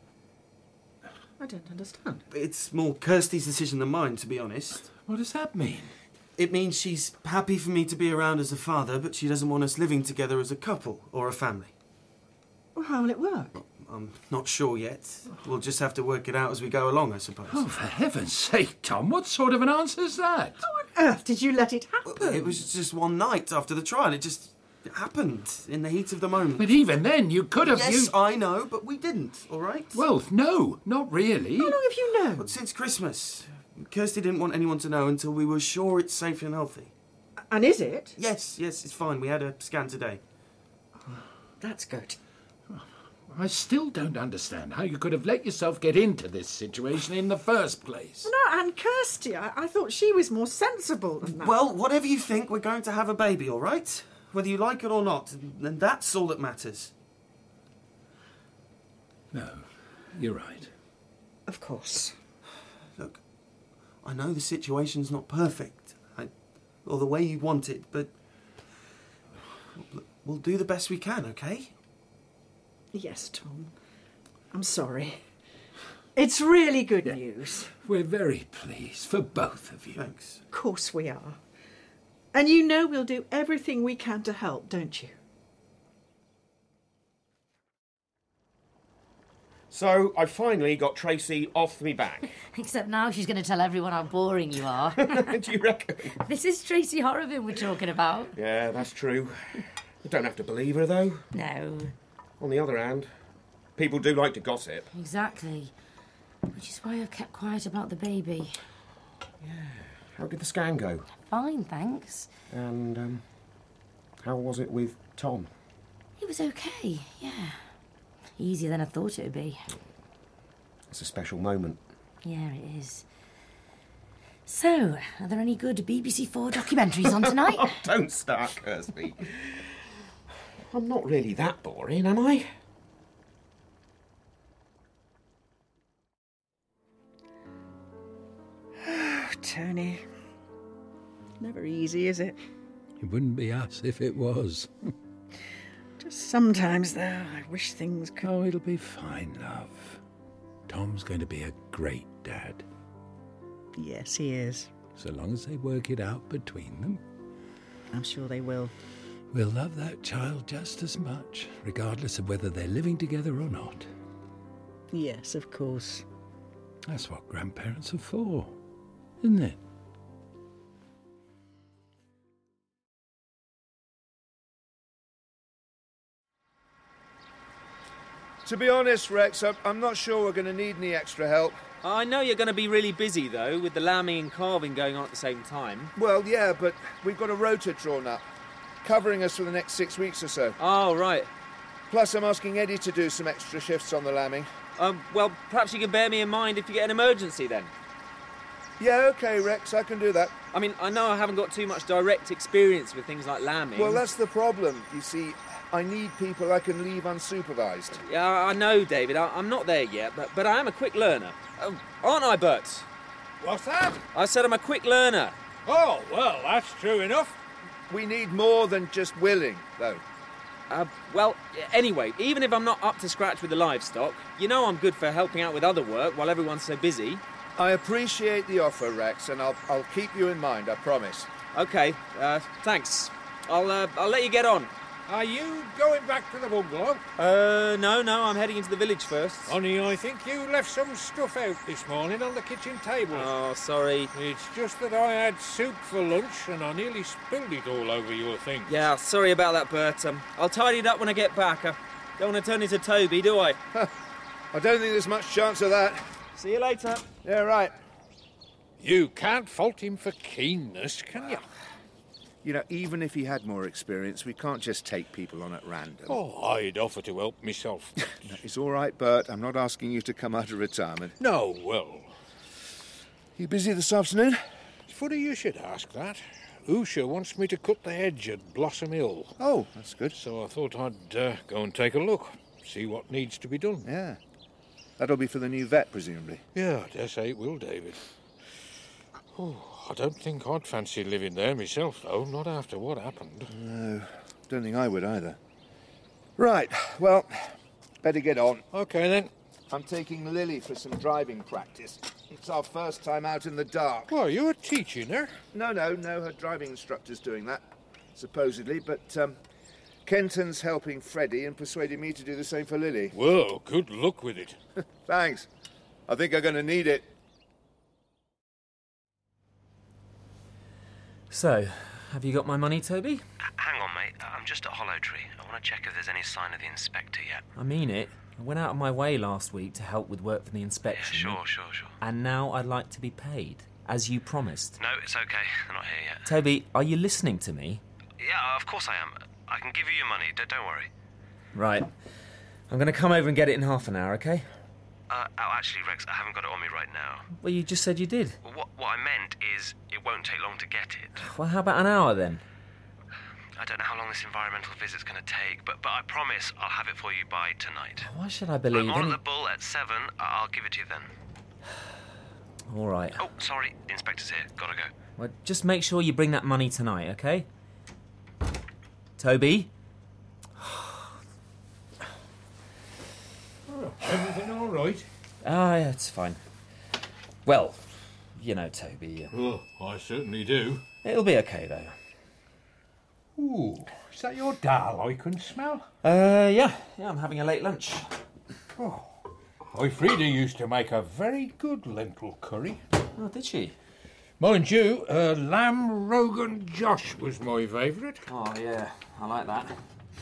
I don't understand. It's more Kirsty's decision than mine, to be honest. What does that mean? It means she's happy for me to be around as a father, but she doesn't want us living together as a couple or a family. Well, how will it work? I'm not sure yet. We'll just have to work it out as we go along, I suppose. Oh, for heaven's sake, Tom, what sort of an answer's that? How on earth did you let it happen? It was just one night after the trial. It just happened in the heat of the moment. But even then, you could have... Yes, you... I know, but we didn't, all right? Well, no, not really. How long have you known? Well, since Christmas. Kirsty didn't want anyone to know until we were sure it's safe and healthy. And is it? Yes, yes, it's fine. We had a scan today. That's good. I still don't understand how you could have let yourself get into this situation in the first place. No, and Kirsty, I, I thought she was more sensible than that. Well, whatever you think, we're going to have a baby, all right? Whether you like it or not, and that's all that matters. No, you're right. Of course. Look, I know the situation's not perfect, I, or the way you want it, but we'll do the best we can, okay? Yes, Tom. I'm sorry. It's really good yeah. news. We're very pleased for both of you. Thanks. Of course we are. And you know we'll do everything we can to help, don't you? So, I finally got Tracy off me back. Except now she's going to tell everyone how boring you are. Do you reckon? This is Tracy Horrobin we're talking about. Yeah, that's true. You don't have to believe her, though. No. On the other hand, people do like to gossip. Exactly. Which is why I've kept quiet about the baby. Yeah. How did the scan go? Fine, thanks. And, um, how was it with Tom? It was okay, yeah. Easier than I thought it would be. It's a special moment. Yeah, it is. So, are there any good B B C Four documentaries on tonight? Oh, don't start, Kirsty. I'm not really that boring, am I? Tony. Never easy, is it? It wouldn't be us if it was. Just sometimes, though, I wish things could... Oh, it'll be fine, love. Tom's going to be a great dad. Yes, he is. So long as they work it out between them. I'm sure they will. We'll love that child just as much, regardless of whether they're living together or not. Yes, of course. That's what grandparents are for, isn't it? To be honest, Rex, I'm not sure we're going to need any extra help. I know you're going to be really busy, though, with the lambing and calving going on at the same time. Well, yeah, but we've got a rota drawn up, covering us for the next six weeks or so. Oh, right. Plus, I'm asking Eddie to do some extra shifts on the lambing. Um, well, perhaps you can bear me in mind if you get an emergency, then. Yeah, OK, Rex, I can do that. I mean, I know I haven't got too much direct experience with things like lambing. Well, that's the problem. You see, I need people I can leave unsupervised. Yeah, I know, David. I, I'm not there yet, but, but I am a quick learner. Uh, aren't I, Bert? What's that? I said I'm a quick learner. Oh, well, that's true enough. We need more than just willing, though. Uh, well, anyway, even if I'm not up to scratch with the livestock, you know I'm good for helping out with other work while everyone's so busy. I appreciate the offer, Rex, and I'll, I'll keep you in mind, I promise. OK, uh, thanks. I'll, uh, I'll let you get on. Are you going back to the bungalow? Uh, no, no, I'm heading into the village first. Honey, I think you left some stuff out this morning on the kitchen table. Oh, sorry. It's just that I had soup for lunch and I nearly spilled it all over your things. Yeah, sorry about that, Bert. Um, I'll tidy it up when I get back. I don't want to turn into Toby, do I? I don't think there's much chance of that. See you later. Yeah, right. You can't fault him for keenness, can you? You know, even if he had more experience, we can't just take people on at random. Oh, I'd offer to help myself. No, it's all right, Bert. I'm not asking you to come out of retirement. No, well... You busy this afternoon? It's funny you should ask that. Usha wants me to cut the hedge at Blossom Hill. Oh, that's good. So I thought I'd uh, go and take a look, see what needs to be done. Yeah. That'll be for the new vet, presumably. Yeah, I dare say it will, David. Oh, I don't think I'd fancy living there myself, though, not after what happened. No, don't think I would either. Right, well, better get on. OK, then. I'm taking Lily for some driving practice. It's our first time out in the dark. Oh, you're teaching her? No, no, no, her driving instructor's doing that, supposedly, but um, Kenton's helping Freddie and persuading me to do the same for Lily. Well, good luck with it. Thanks. I think I'm going to need it. So, have you got my money, Toby? Hang on, mate. I'm just at Hollow Tree. I want to check if there's any sign of the inspector yet. I mean it. I went out of my way last week to help with work for the inspection. Yeah, sure, sure, sure. And now I'd like to be paid, as you promised. No, it's okay. They're not here yet. Toby, are you listening to me? Yeah, of course I am. I can give you your money. Don't, don't worry. Right. I'm going to come over and get it in half an hour, OK? Uh, oh, actually, Rex, I haven't got it on me right now. Well, you just said you did. Well, what, what I meant is it won't take long to get it. Well, how about an hour, then? I don't know how long this environmental visit's going to take, but, but I promise I'll have it for you by tonight. Why should I believe I'm on any... at the Bull at seven. I'll give it to you then. All right. Oh, sorry. The inspector's here. Gotta go. Well, just make sure you bring that money tonight, OK? Toby? Oh, everything all right? Ah, yeah, it's fine. Well, you know, Toby. Uh, Oh, I certainly do. It'll be OK, though. Ooh, is that your dal I can smell? Uh, yeah. Yeah, I'm having a late lunch. Oh, Elfrida used to make a very good lentil curry. Oh, did she? Mind you, uh, lamb Rogan Josh was my favourite. Oh, yeah, I like that.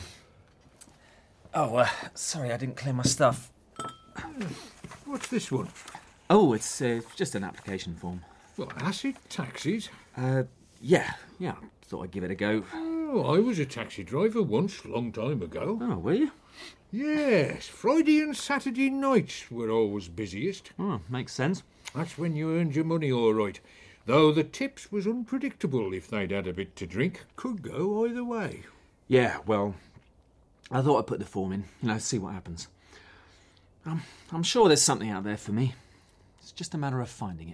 Oh, uh, sorry, I didn't clear my stuff. What's this one? Oh, it's uh, just an application form. What, acid taxis? Uh, yeah, yeah, thought I'd give it a go. Oh, I was a taxi driver once, long time ago. Oh, were you? Yes, Friday and Saturday nights were always busiest. Oh, makes sense. That's when you earned your money all right. Though the tips was unpredictable if they'd had a bit to drink. Could go either way. Yeah, well, I thought I'd put the form in, you know, see what happens. Um, I'm sure there's something out there for me. It's just a matter of finding it.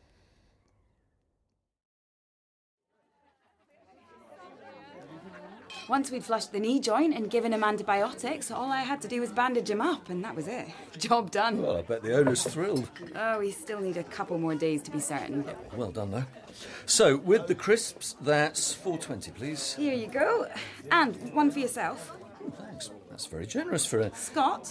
Once we'd flushed the knee joint and given him antibiotics, all I had to do was bandage him up, and that was it. Job done. Well, I bet the owner's thrilled. Oh, we still need a couple more days to be certain. Well done, though. So, with the crisps, that's four twenty, please. Here you go. And one for yourself. Thanks. That's very generous for a... Scott?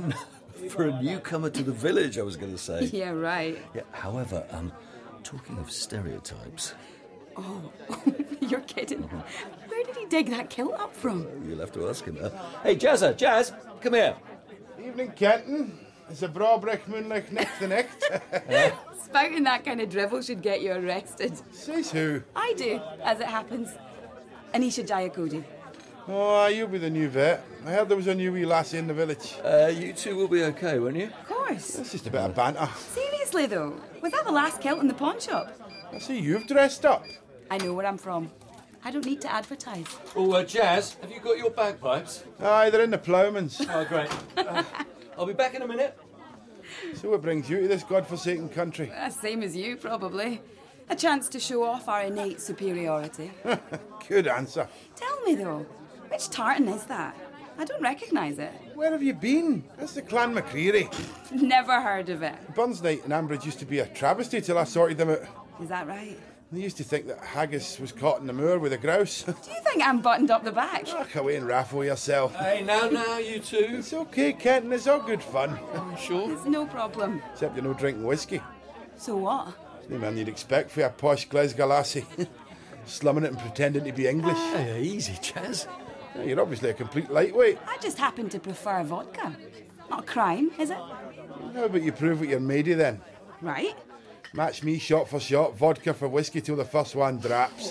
for a newcomer to the village, I was going to say. Yeah, right. Yeah, however, um, talking of stereotypes... Oh, you're kidding. Where did he dig that kilt up from? You'll have to ask him. Uh, hey, Jazza, Jazz, come here. Evening, Kenton. It's a brawbrick moonlight neck to neck. Spouting that kind of drivel should get you arrested. Says who? I do, as it happens. Anisha Jayakodi. Oh, you'll be the new vet. I heard there was a new wee lassie in the village. Uh, you two will be okay, won't you? Of course. That's just a bit of banter. Seriously, though, was that the last kilt in the pawn shop? I see you've dressed up. I know where I'm from. I don't need to advertise. Oh, uh, Jazz, have you got your bagpipes? Aye, they're in the ploughman's. Oh, great. Uh, I'll be back in a minute. So what brings you to this godforsaken country? Uh, same as you, probably. A chance to show off our innate superiority. Good answer. Tell me, though, which tartan is that? I don't recognise it. Where have you been? That's the Clan McCreary. Never heard of it. Burns Night in Ambridge used to be a travesty till I sorted them out. Is that right? They used to think that haggis was caught in the moor with a grouse. Do you think I'm buttoned up the back? Look away and raffle yourself. Hey, now, now, you two. It's okay, Kenton. It's all good fun. Sure? It's no problem. Except you're no drinking whiskey. So what? It's the man you'd expect for a posh Glasgow lassie. Slumming it and pretending to be English. Hey, easy, Chaz. Yeah, you're obviously a complete lightweight. I just happen to prefer vodka. Not a crime, is it? How about you prove what you're made of then? Right. Match me shot for shot, vodka for whiskey till the first one draps.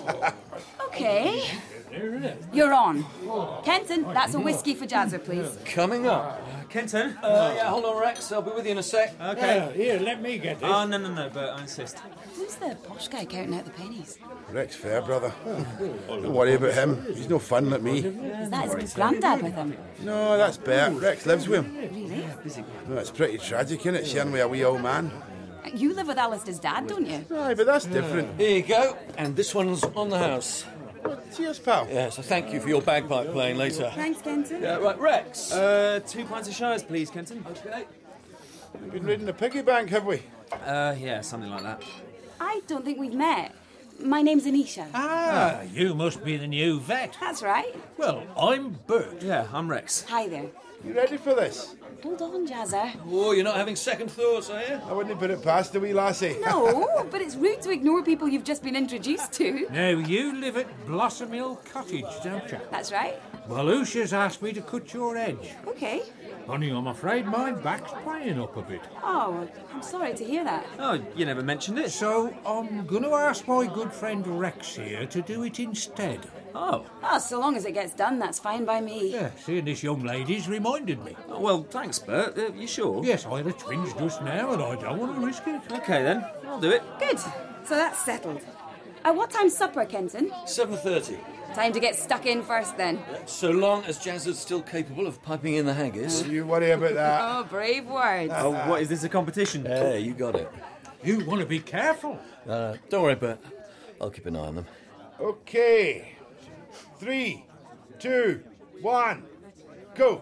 Okay. You're on. Kenton, that's a whiskey for Jazzer, please. Coming up. Kenton? Uh, yeah, hold on, Rex. I'll be with you in a sec. Okay. Uh, here, let me get this. Oh, no, no, no, but I insist. Who's the posh guy counting out the pennies? Rex Fairbrother. Don't worry about him. He's no fun like me. Is that his granddad with him? No, that's Bert. Rex lives with him. Really? No, it's pretty tragic, isn't it, sharing with a wee old man? You live with Alistair's dad, don't you? Aye, but that's different. Here you go. And this one's on the house. Well, cheers, pal. Yeah, so thank you for your bagpipe playing later. Thanks, Kenton. Yeah, right, Rex. Uh, two pints of Shires, please, Kenton. Okay. We've been reading the piggy bank, have we? Uh, yeah, something like that. I don't think we've met. My name's Anisha. Ah, you must be the new vet. That's right. Well, I'm Bert. Yeah, I'm Rex. Hi there. You ready for this? Hold on, Jazza. Oh, you're not having second thoughts, are you? I wouldn't put it past the wee lassie. No, but it's rude to ignore people you've just been introduced to. Now, you live at Blossom Hill Cottage, don't you? That's right. Well, Lucia's asked me to cut your edge. Okay. Honey, I'm afraid my back's playing up a bit. Oh, I'm sorry to hear that. Oh, you never mentioned it. So, I'm going to ask my good friend Rex here to do it instead. Oh. Oh, so long as it gets done, that's fine by me. Yeah, seeing this young lady's reminded me. Oh, well, thanks, Bert. Uh, you sure? Yes, I had a twinge just now and I don't want to risk it. OK, then. I'll do it. Good. So that's settled. Uh, what time's supper, Kenton? seven thirty. Time to get stuck in first, then. So long as Jazza's still capable of piping in the haggis. Don't you worry about that. Oh, brave words. Oh, what, is this a competition? Yeah, you got it. You want to be careful. Uh, don't worry, Bert. I'll keep an eye on them. OK. Three, two, one, go.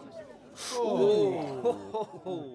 Oh.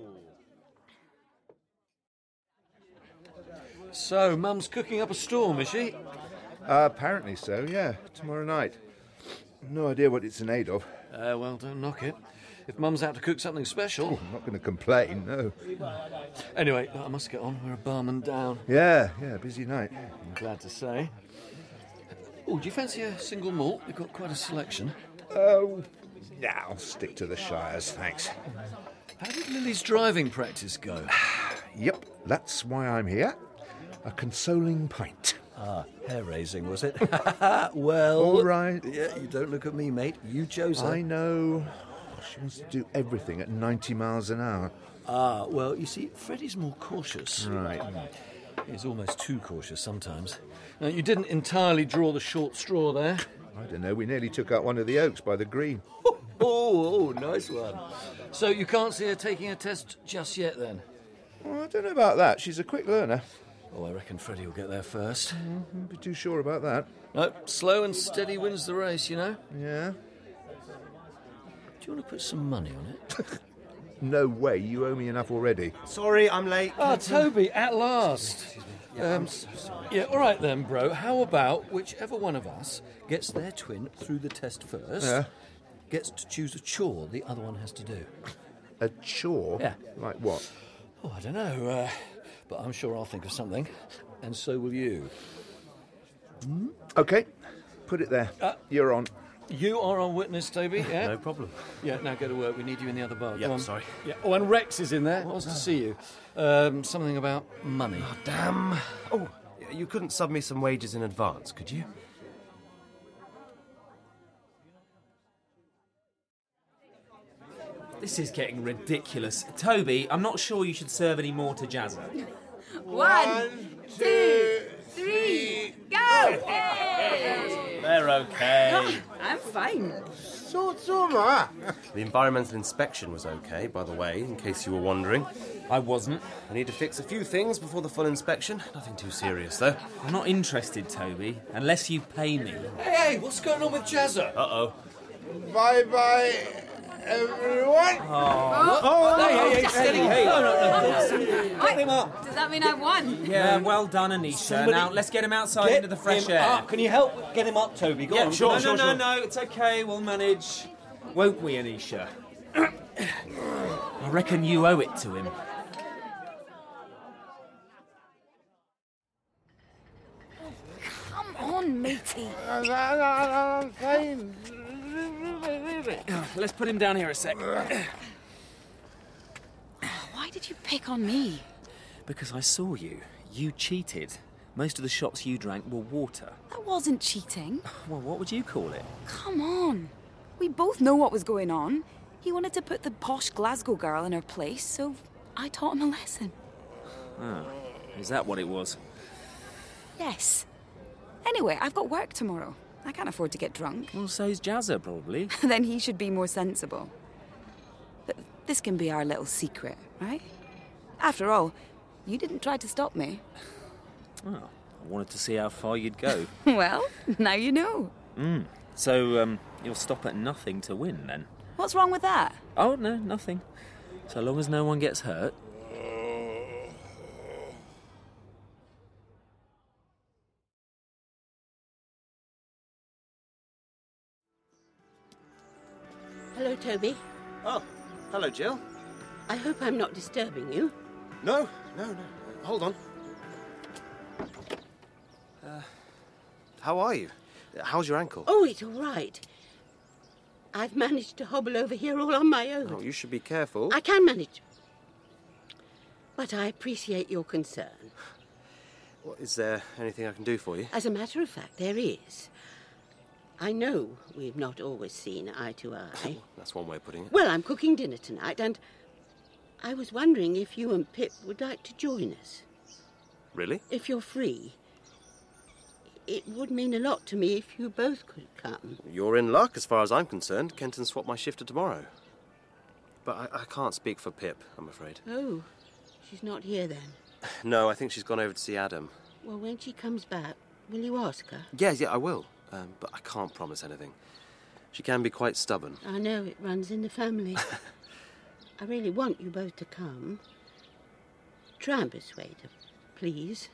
So, Mum's cooking up a storm, is she? Uh, apparently so, yeah. Tomorrow night. No idea what it's in aid of. Uh, well, don't knock it. If Mum's out to cook something special... Oh, I'm not going to complain, no. Anyway, I must get on. We're a barman down. Yeah, yeah, busy night. I'm glad to say. Oh, do you fancy a single malt? We've got quite a selection. Oh, yeah, I'll stick to the Shires, thanks. How did Lily's driving practice go? Yep, that's why I'm here. A consoling pint. Ah, hair-raising, was it? Well... All right. Yeah, you don't look at me, mate. You chose her. I know. She wants to do everything at ninety miles an hour. Ah, well, you see, Freddie's more cautious. Right. He's almost too cautious sometimes. Now, you didn't entirely draw the short straw there. I don't know, we nearly took out one of the oaks by the green. Oh, oh, nice one. So you can't see her taking a test just yet, then? Well, I don't know about that. She's a quick learner. Oh, I reckon Freddie will get there first. Mm, wouldn't be too sure about that. No, slow and steady wins the race, you know? Yeah. Do you want to put some money on it? No way, you owe me enough already. Sorry, I'm late. Ah, Toby, at last. Yeah, um, I'm so sorry. Yeah, all right then, bro. How about whichever one of us gets their twin through the test first, Yeah. gets to choose a chore the other one has to do? A chore? Yeah. Like what? Oh, I don't know, uh, but I'm sure I'll think of something, and so will you. Hmm? OK, put it there. Uh, You're on. You are on witness, Toby, yeah? No problem. Yeah, now go to work. We need you in the other bar. Yeah, Go on. sorry. Yeah. Oh, and Rex is in there. Wants to see you. Um, something about money. Oh, damn. Oh, you couldn't sub me some wages in advance, could you? This is getting ridiculous. Toby, I'm not sure you should serve any more to Jazza. One, two, three, go! Hey! They're okay. I'm fine. So, so am I. The environmental inspection was okay, by the way, in case you were wondering. I wasn't. I need to fix a few things before the full inspection. Nothing too serious, though. I'm not interested, Toby, unless you pay me. Hey, hey, what's going on with Jazza? Uh-oh. Bye-bye, everyone. Oh. Oh, Hey, hey, hey, steady. hey. No, no, no. Get him up. Does that mean I won? Yeah, well done, Anisha. Somebody Now, let's get him outside Get into the fresh him air. up. Can you help get him up, Toby? Go yeah, on. sure, no, sure, no, no, no. no, it's okay. We'll manage. Won't we, Anisha? I reckon you owe it to him. Come on, matey. I'm fine. Let's put him down here a sec. Why did you pick on me? Because I saw you. You cheated. Most of the shots you drank were water. That wasn't cheating. Well, what would you call it? Come on. We both know what was going on. He wanted to put the posh Glasgow girl in her place, so I taught him a lesson. Oh, is that what it was? Yes. Anyway, I've got work tomorrow. I can't afford to get drunk. Well, so's Jazza, probably. Then he should be more sensible. But this can be our little secret, right? After all, you didn't try to stop me. Oh, I wanted to see how far you'd go. Well, now you know. Mm. So, um, you'll stop at nothing to win, then? What's wrong with that? Oh, no, nothing. So long as no one gets hurt. Hello, Toby. Oh, hello, Jill. I hope I'm not disturbing you. No, no, no. Hold on. Uh, how are you? How's your ankle? Oh, it's all right. I've managed to hobble over here all on my own. Oh, you should be careful. I can manage. But I appreciate your concern. Well, is there anything I can do for you? As a matter of fact, there is. I know we've not always seen eye to eye. That's one way of putting it. Well, I'm cooking dinner tonight, and I was wondering if you and Pip would like to join us. Really? If you're free. It would mean a lot to me if you both could come. You're in luck, as far as I'm concerned. Kenton swapped my shift to tomorrow. But I, I can't speak for Pip, I'm afraid. Oh, she's not here then? No, I think she's gone over to see Adam. Well, when she comes back, will you ask her? Yeah, yeah, I will. Um, but I can't promise anything. She can be quite stubborn. I know, it runs in the family. I really want you both to come. Try and persuade her, please.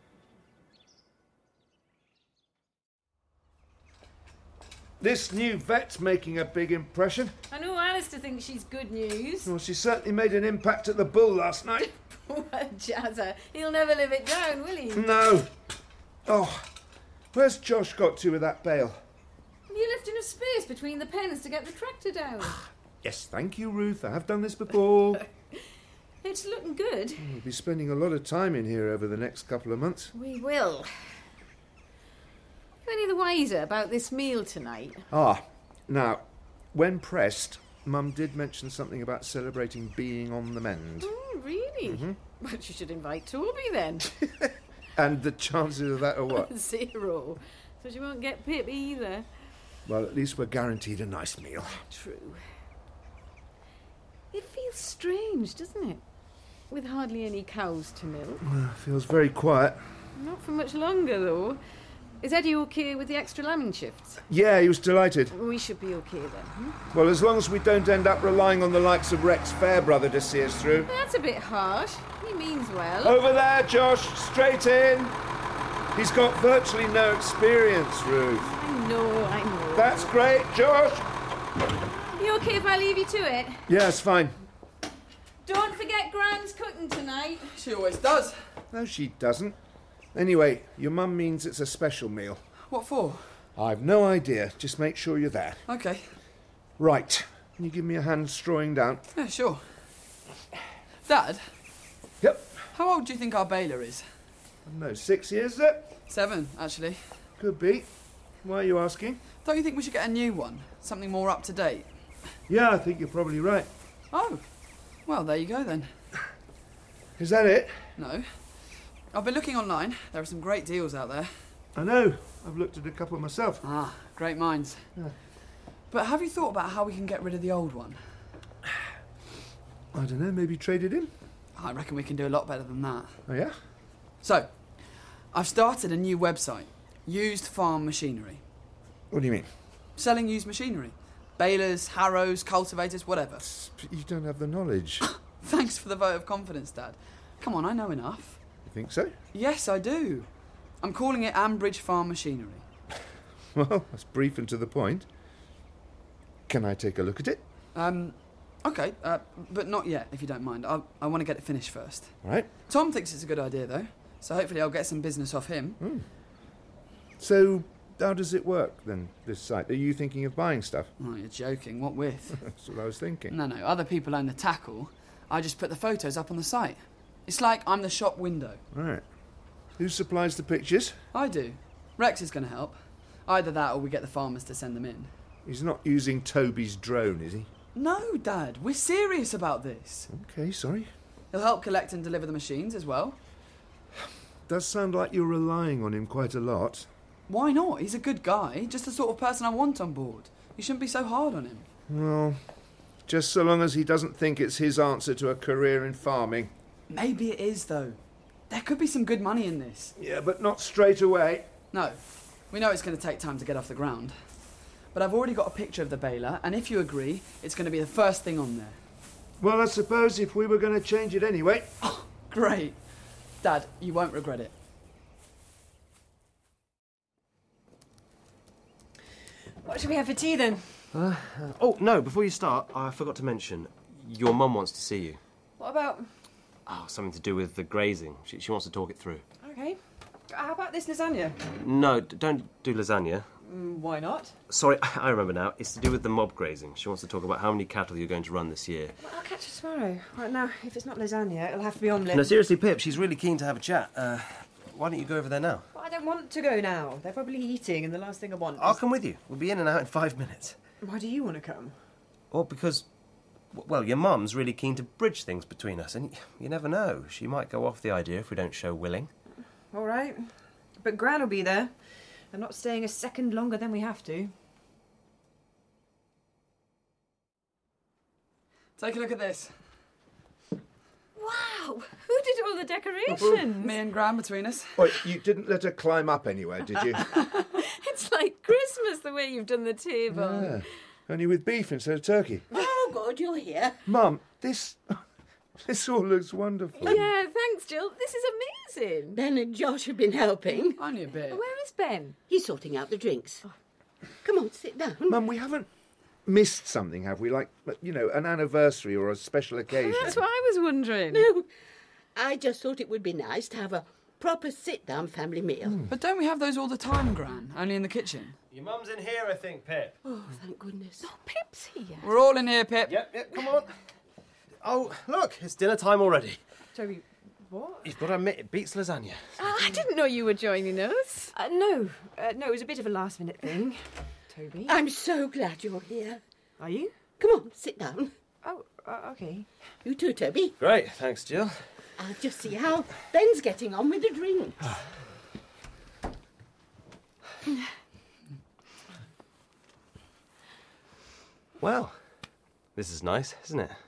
This new vet's making a big impression. I know Alistair thinks she's good news. Well, she certainly made an impact at the Bull last night. Poor Jazza. He'll never live it down, will he? No. Oh, where's Josh got to with that bale? Have you left enough space between the pens to get the tractor down? Yes, thank you, Ruth. I have done this before. It's looking good. We'll be spending a lot of time in here over the next couple of months. We will. Are you any the wiser about this meal tonight? Ah, now, when pressed, Mum did mention something about celebrating being on the mend. Oh, really? Mm-hmm. Well, you should invite Toby then. And the chances of that are what? Zero. So she won't get Pip either. Well, at least we're guaranteed a nice meal. True. It feels strange, doesn't it? With hardly any cows to milk. Well, feels very quiet. Not for much longer, though. Is Eddie okay with the extra lambing shifts? Yeah, he was delighted. We should be okay then. Hmm? Well, as long as we don't end up relying on the likes of Rex Fairbrother to see us through. That's a bit harsh. He means well. Over there, Josh. Straight in. He's got virtually no experience, Ruth. I know, I know. That's great, Josh. You okay if I leave you to it? Yeah, it's fine. Don't forget Gran's cooking tonight. She always does. No, she doesn't. Anyway, your mum means it's a special meal. What for? I've no idea. Just make sure you're there. Okay. Right. Can you give me a hand strawing down? Yeah, sure. Dad? Yep. How old do you think our baler is? I don't know, six years, is it? Seven, actually. Could be. Why are you asking? Don't you think we should get a new one? Something more up to date? Yeah, I think you're probably right. Oh. Well, there you go then. Is that it? No. I've been looking online. There are some great deals out there. I know. I've looked at a couple myself. Ah, great minds. Yeah. But have you thought about how we can get rid of the old one? I don't know, maybe trade it in? I reckon we can do a lot better than that. Oh, yeah? So, I've started a new website. Used Farm Machinery. What do you mean? Selling used machinery. Balers, harrows, cultivators, whatever. But you don't have the knowledge. Thanks for the vote of confidence, Dad. Come on, I know enough. You think so? Yes, I do. I'm calling it Ambridge Farm Machinery. Well, that's brief and to the point. Can I take a look at it? Um, okay, uh, but not yet, if you don't mind. I, I want to get it finished first. Right. Tom thinks it's a good idea, though, so hopefully I'll get some business off him. Mm. So, how does it work, then, this site? Are you thinking of buying stuff? Oh, you're joking. What with? That's what I was thinking. No, no, other people own the tackle. I just put the photos up on the site. It's like I'm the shop window. Right. Who supplies the pictures? I do. Rex is going to help. Either that or we get the farmers to send them in. He's not using Toby's drone, is he? No, Dad. We're serious about this. Okay, sorry. He'll help collect and deliver the machines as well. Does sound like you're relying on him quite a lot. Why not? He's a good guy. Just the sort of person I want on board. You shouldn't be so hard on him. Well, just so long as he doesn't think it's his answer to a career in farming. Maybe it is, though. There could be some good money in this. Yeah, but not straight away. No. We know it's going to take time to get off the ground. But I've already got a picture of the baler, and if you agree, it's going to be the first thing on there. Well, I suppose if we were going to change it anyway. Oh, great. Dad, you won't regret it. What should we have for tea, then? Uh, uh, oh, no, before you start, I forgot to mention, your mum wants to see you. What about... Oh, something to do with the grazing. She, she wants to talk it through. Okay. How about this lasagna? No, d- don't do lasagna. Mm, why not? Sorry, I remember now. It's to do with the mob grazing. She wants to talk about how many cattle you're going to run this year. Well, I'll catch you tomorrow. Right now, if it's not lasagna, it'll have to be omelette. No, seriously, Pip, she's really keen to have a chat. Uh, why don't you go over there now? Well, I don't want to go now. They're probably eating, and the last thing I want I'll is... come with you. We'll be in and out in five minutes. Why do you want to come? Well, because, w- well, your mum's really keen to bridge things between us, and y- you never know. She might go off the idea if we don't show willing. All right. But Gran will be there. I'm not staying a second longer than we have to. Take a look at this. Wow! Who did all the decorations? Me and Gran between us. Wait, you didn't let her climb up anywhere, did you? It's like Christmas the way you've done the table. Yeah. Only with beef instead of turkey. Oh, God, you're here. Mum, this... this all looks wonderful. Yeah, thanks, Jill. This is amazing. Ben and Josh have been helping. Only a bit. Where is Ben? He's sorting out the drinks. Come on, sit down. Mum, we haven't missed something, have we? Like, you know, an anniversary or a special occasion. That's what I was wondering. No, I just thought it would be nice to have a proper sit-down family meal. But don't we have those all the time, Gran? Only in the kitchen? Your mum's in here, I think, Pip. Oh, thank goodness. Oh, Pip's here. We're all in here, Pip. Yep, yep, come on. Oh, look, it's dinner time already. Toby, what? You've got to admit, it beats lasagna. Oh, I didn't know you were joining us. Uh, no. Uh, no, it was a bit of a last-minute thing. Toby. I'm so glad you're here. Are you? Come on, sit down. Oh, uh, OK. You too, Toby. Great, thanks, Jill. I'll just see how Ben's getting on with the drinks. Well, this is nice, isn't it?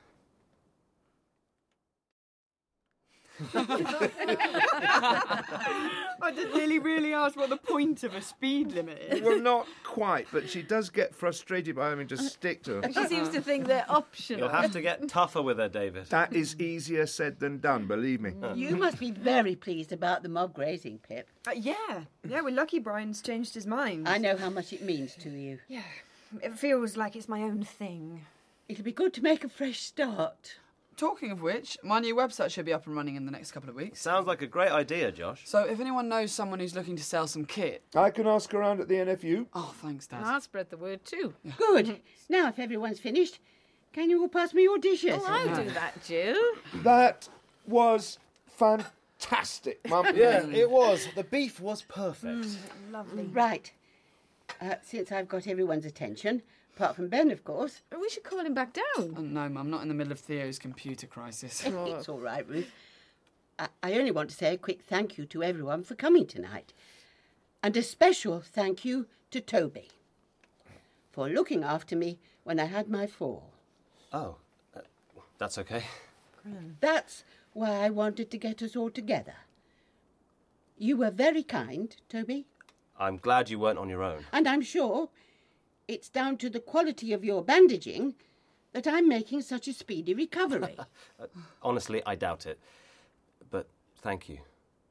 I didn't really, really ask what the point of a speed limit is. Well, not quite, but she does get frustrated by having to stick to them. She seems to think they're optional. You'll have to get tougher with her, David. That is easier said than done, believe me. You must be very pleased about the mob grazing, Pip. Uh, yeah. Yeah, we're lucky Brian's changed his mind. I know how much it means to you. Yeah. It feels like it's my own thing. It'll be good to make a fresh start. Talking of which, my new website should be up and running in the next couple of weeks. Sounds like a great idea, Josh. So if anyone knows someone who's looking to sell some kit... I can ask around at the N F U. Oh, thanks, Dad. I'll spread the word too. Yeah. Good. Now, if everyone's finished, can you all pass me your dishes? Oh, I'll do that, Jill. That was fantastic, Mum. Yeah, it was. The beef was perfect. Mm, lovely. Right. Uh, since I've got everyone's attention, apart from Ben, of course. We should call him back down. Oh, no, Mum, not in the middle of Theo's computer crisis. It's all right, Ruth. I, I only want to say a quick thank you to everyone for coming tonight. And a special thank you to Toby for looking after me when I had my fall. Oh, uh, that's okay. That's why I wanted to get us all together. You were very kind, Toby. I'm glad you weren't on your own. And I'm sure it's down to the quality of your bandaging that I'm making such a speedy recovery. uh, honestly, I doubt it. But thank you.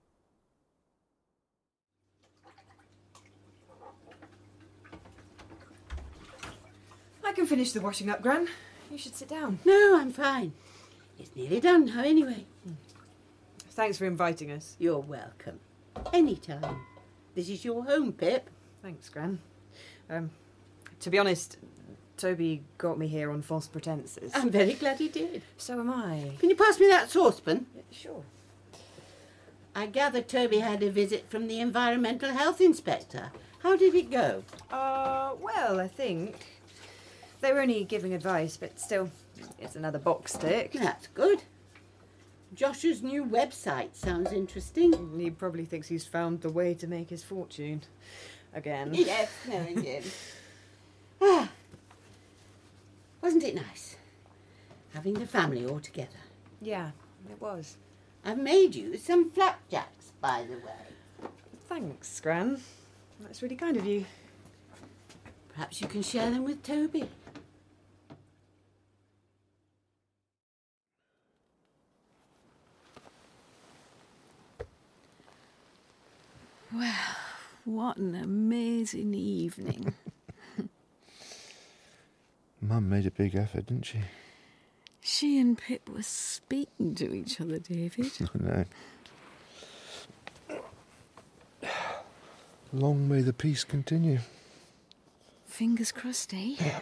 I can finish the washing up, Gran. You should sit down. No, I'm fine. It's nearly done now, anyway. Thanks for inviting us. You're welcome. Anytime. This is your home, Pip. Thanks, Gran. Um, to be honest, Toby got me here on false pretences. I'm very glad he did. So am I. Can you pass me that saucepan? Sure. I gather Toby had a visit from the Environmental Health Inspector. How did it go? Uh, well, I think. They were only giving advice, but still, it's another box tick. That's good. Josh's new website sounds interesting. He probably thinks he's found the way to make his fortune. Again. Yes, knowing him. Ah, wasn't it nice? Having the family all together. Yeah, it was. I've made you some flapjacks, by the way. Thanks, Gran. That's really kind of you. Perhaps you can share them with Toby. Well, what an amazing evening. Mum made a big effort, didn't she? She and Pip were speaking to each other, David. I know. Long may the peace continue. Fingers crossed, eh? Yeah.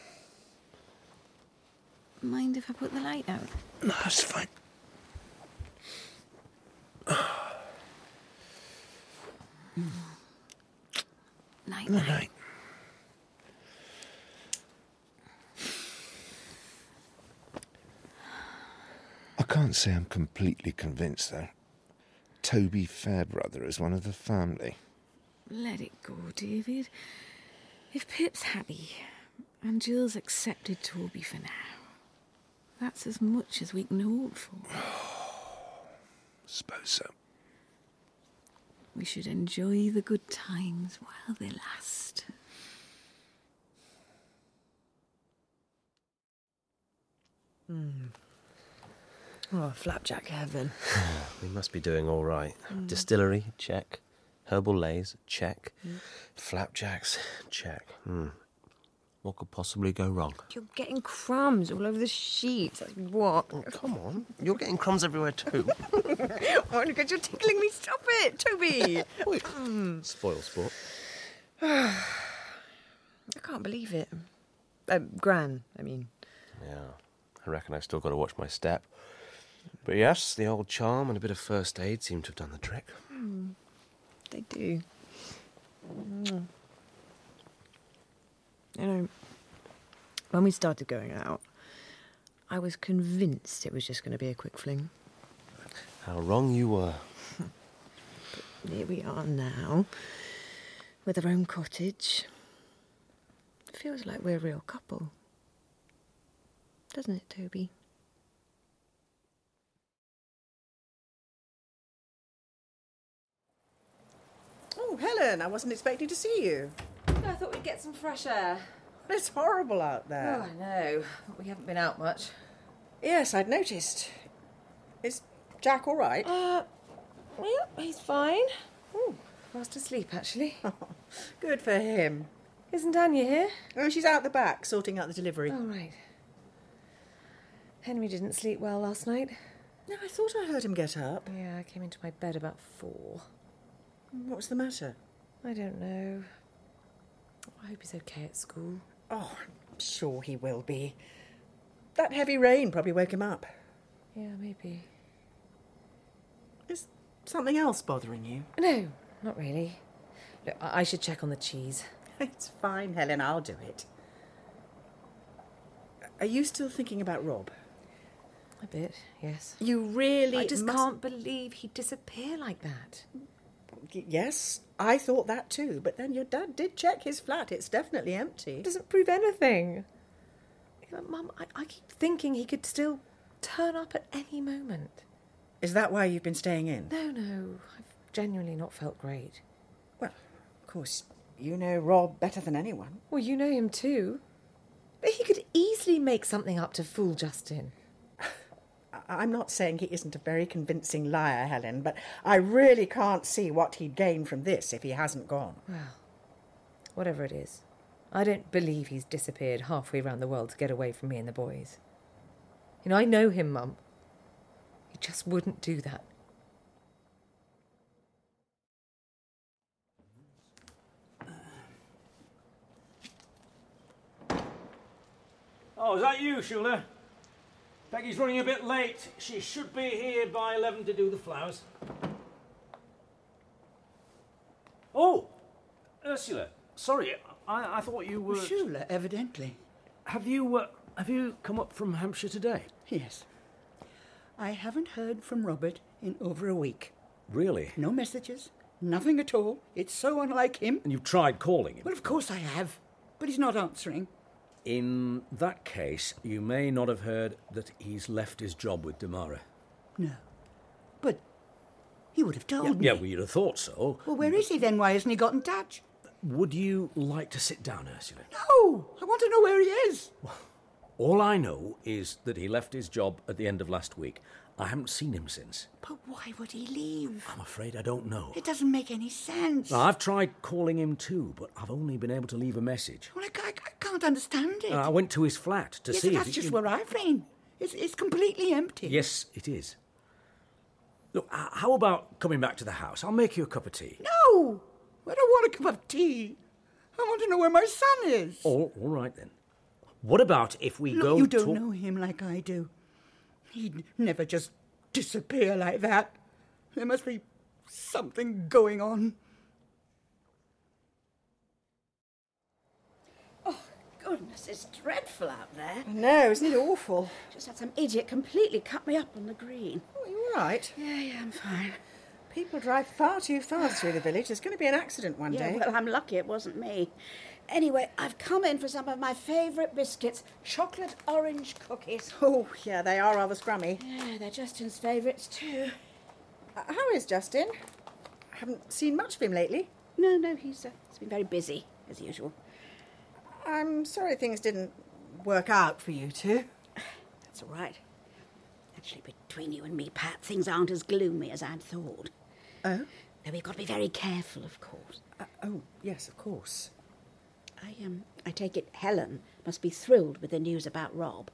Mind if I put the light out? No, that's fine. Night, Good night. night. I can't say I'm completely convinced, though. Toby Fairbrother is one of the family. Let it go, David. If Pip's happy and Jill's accepted Toby for now, that's as much as we can hope for. Suppose so. We should enjoy the good times while they last. Hmm. Oh, flapjack heaven. We must be doing all right. Mm. Distillery, check. Herbal lays, check. Mm. Flapjacks, check. Hmm. What could possibly go wrong? You're getting crumbs all over the sheets. That's what? Oh, come on. You're getting crumbs everywhere too. Oh, look, you're tickling me. Stop it, Toby. Mm. Spoil sport. I can't believe it. Uh, Gran, I mean. Yeah. I reckon I've still got to watch my step. But yes, the old charm and a bit of first aid seem to have done the trick. Mm. They do. Mm. You know, when we started going out, I was convinced it was just going to be a quick fling. How wrong you were. But here we are now, with our own cottage. It feels like we're a real couple. Doesn't it, Toby? Oh, Helen, I wasn't expecting to see you. I thought we'd get some fresh air. It's horrible out there. Oh, I know. But we haven't been out much. Yes, I'd noticed. Is Jack all right? Uh, yeah, he's fine. Ooh, fast asleep, actually. Good for him. Isn't Anya here? Oh, she's out the back, sorting out the delivery. Oh, right. Henry didn't sleep well last night. No, I thought I heard him get up. Yeah, I came into my bed about four. What's the matter? I don't know. I hope he's okay at school. Oh, I'm sure he will be. That heavy rain probably woke him up. Yeah, maybe. Is something else bothering you? No, not really. Look, I I should check on the cheese. It's fine, Helen, I'll do it. Are you still thinking about Rob? A bit, yes. You really I just must- can't believe he'd disappear like that. Y- Yes, I thought that too, but then your dad did check his flat. It's definitely empty. It doesn't prove anything. You know, Mum, I, I keep thinking he could still turn up at any moment. Is that why you've been staying in? No, no, I've genuinely not felt great. Well, of course, you know Rob better than anyone. Well, you know him too. But he could easily make something up to fool Justin. I- I'm not saying he isn't a very convincing liar, Helen, but I really can't see what he'd gain from this if he hasn't gone. Well, whatever it is, I don't believe he's disappeared halfway around the world to get away from me and the boys. You know, I know him, Mum. He just wouldn't do that. Oh, is that you, Shula? Peggy's running a bit late. She should be here by eleven to do the flowers. Oh, Ursula. Sorry, I, I thought you were... Shula, evidently. Have you, uh, have you come up from Hampshire today? Yes. I haven't heard from Robert in over a week. Really? No messages, nothing at all. It's so unlike him. And you've tried calling him? Well, of course I have, but he's not answering. In that case, you may not have heard that he's left his job with Damara. No. But he would have told Yeah, me. yeah, well, you'd have thought so. Well, where is he then? Why hasn't he got in touch? Would you like to sit down, Ursula? No! I want to know where he is. All I know is that he left his job at the end of last week, I haven't seen him since. But why would he leave? I'm afraid I don't know. It doesn't make any sense. Now, I've tried calling him too, but I've only been able to leave a message. Well, I, I, I can't understand it. Uh, I went to his flat to yes, see that's if... just he- where I've been. It's, it's completely empty. Yes, it is. Look, h- how about coming back to the house? I'll make you a cup of tea. No! I don't want a cup of tea. I want to know where my son is. All, all right, then. What about if we Look, go you don't to... know him like I do. He'd never just disappear like that. There must be something going on. Oh, goodness, it's dreadful out there. I know, isn't it awful? Just had some idiot completely cut me up on the green. Oh, you all right? Yeah, yeah, I'm fine. People drive far too fast through the village. There's going to be an accident one yeah, day. well, I'm lucky it wasn't me. Anyway, I've come in for some of my favourite biscuits, chocolate orange cookies. Oh, yeah, they are rather scrummy. Yeah, they're Justin's favourites too. Uh, how is Justin? I haven't seen much of him lately. No, no, he's, uh, he's been very busy, as usual. I'm sorry things didn't work out for you two. That's all right. Actually, between you and me, Pat, things aren't as gloomy as I'd thought. Oh? Though we've got to be very careful, of course. Uh, oh, yes, of course. I, um, I take it Helen must be thrilled with the news about Rob.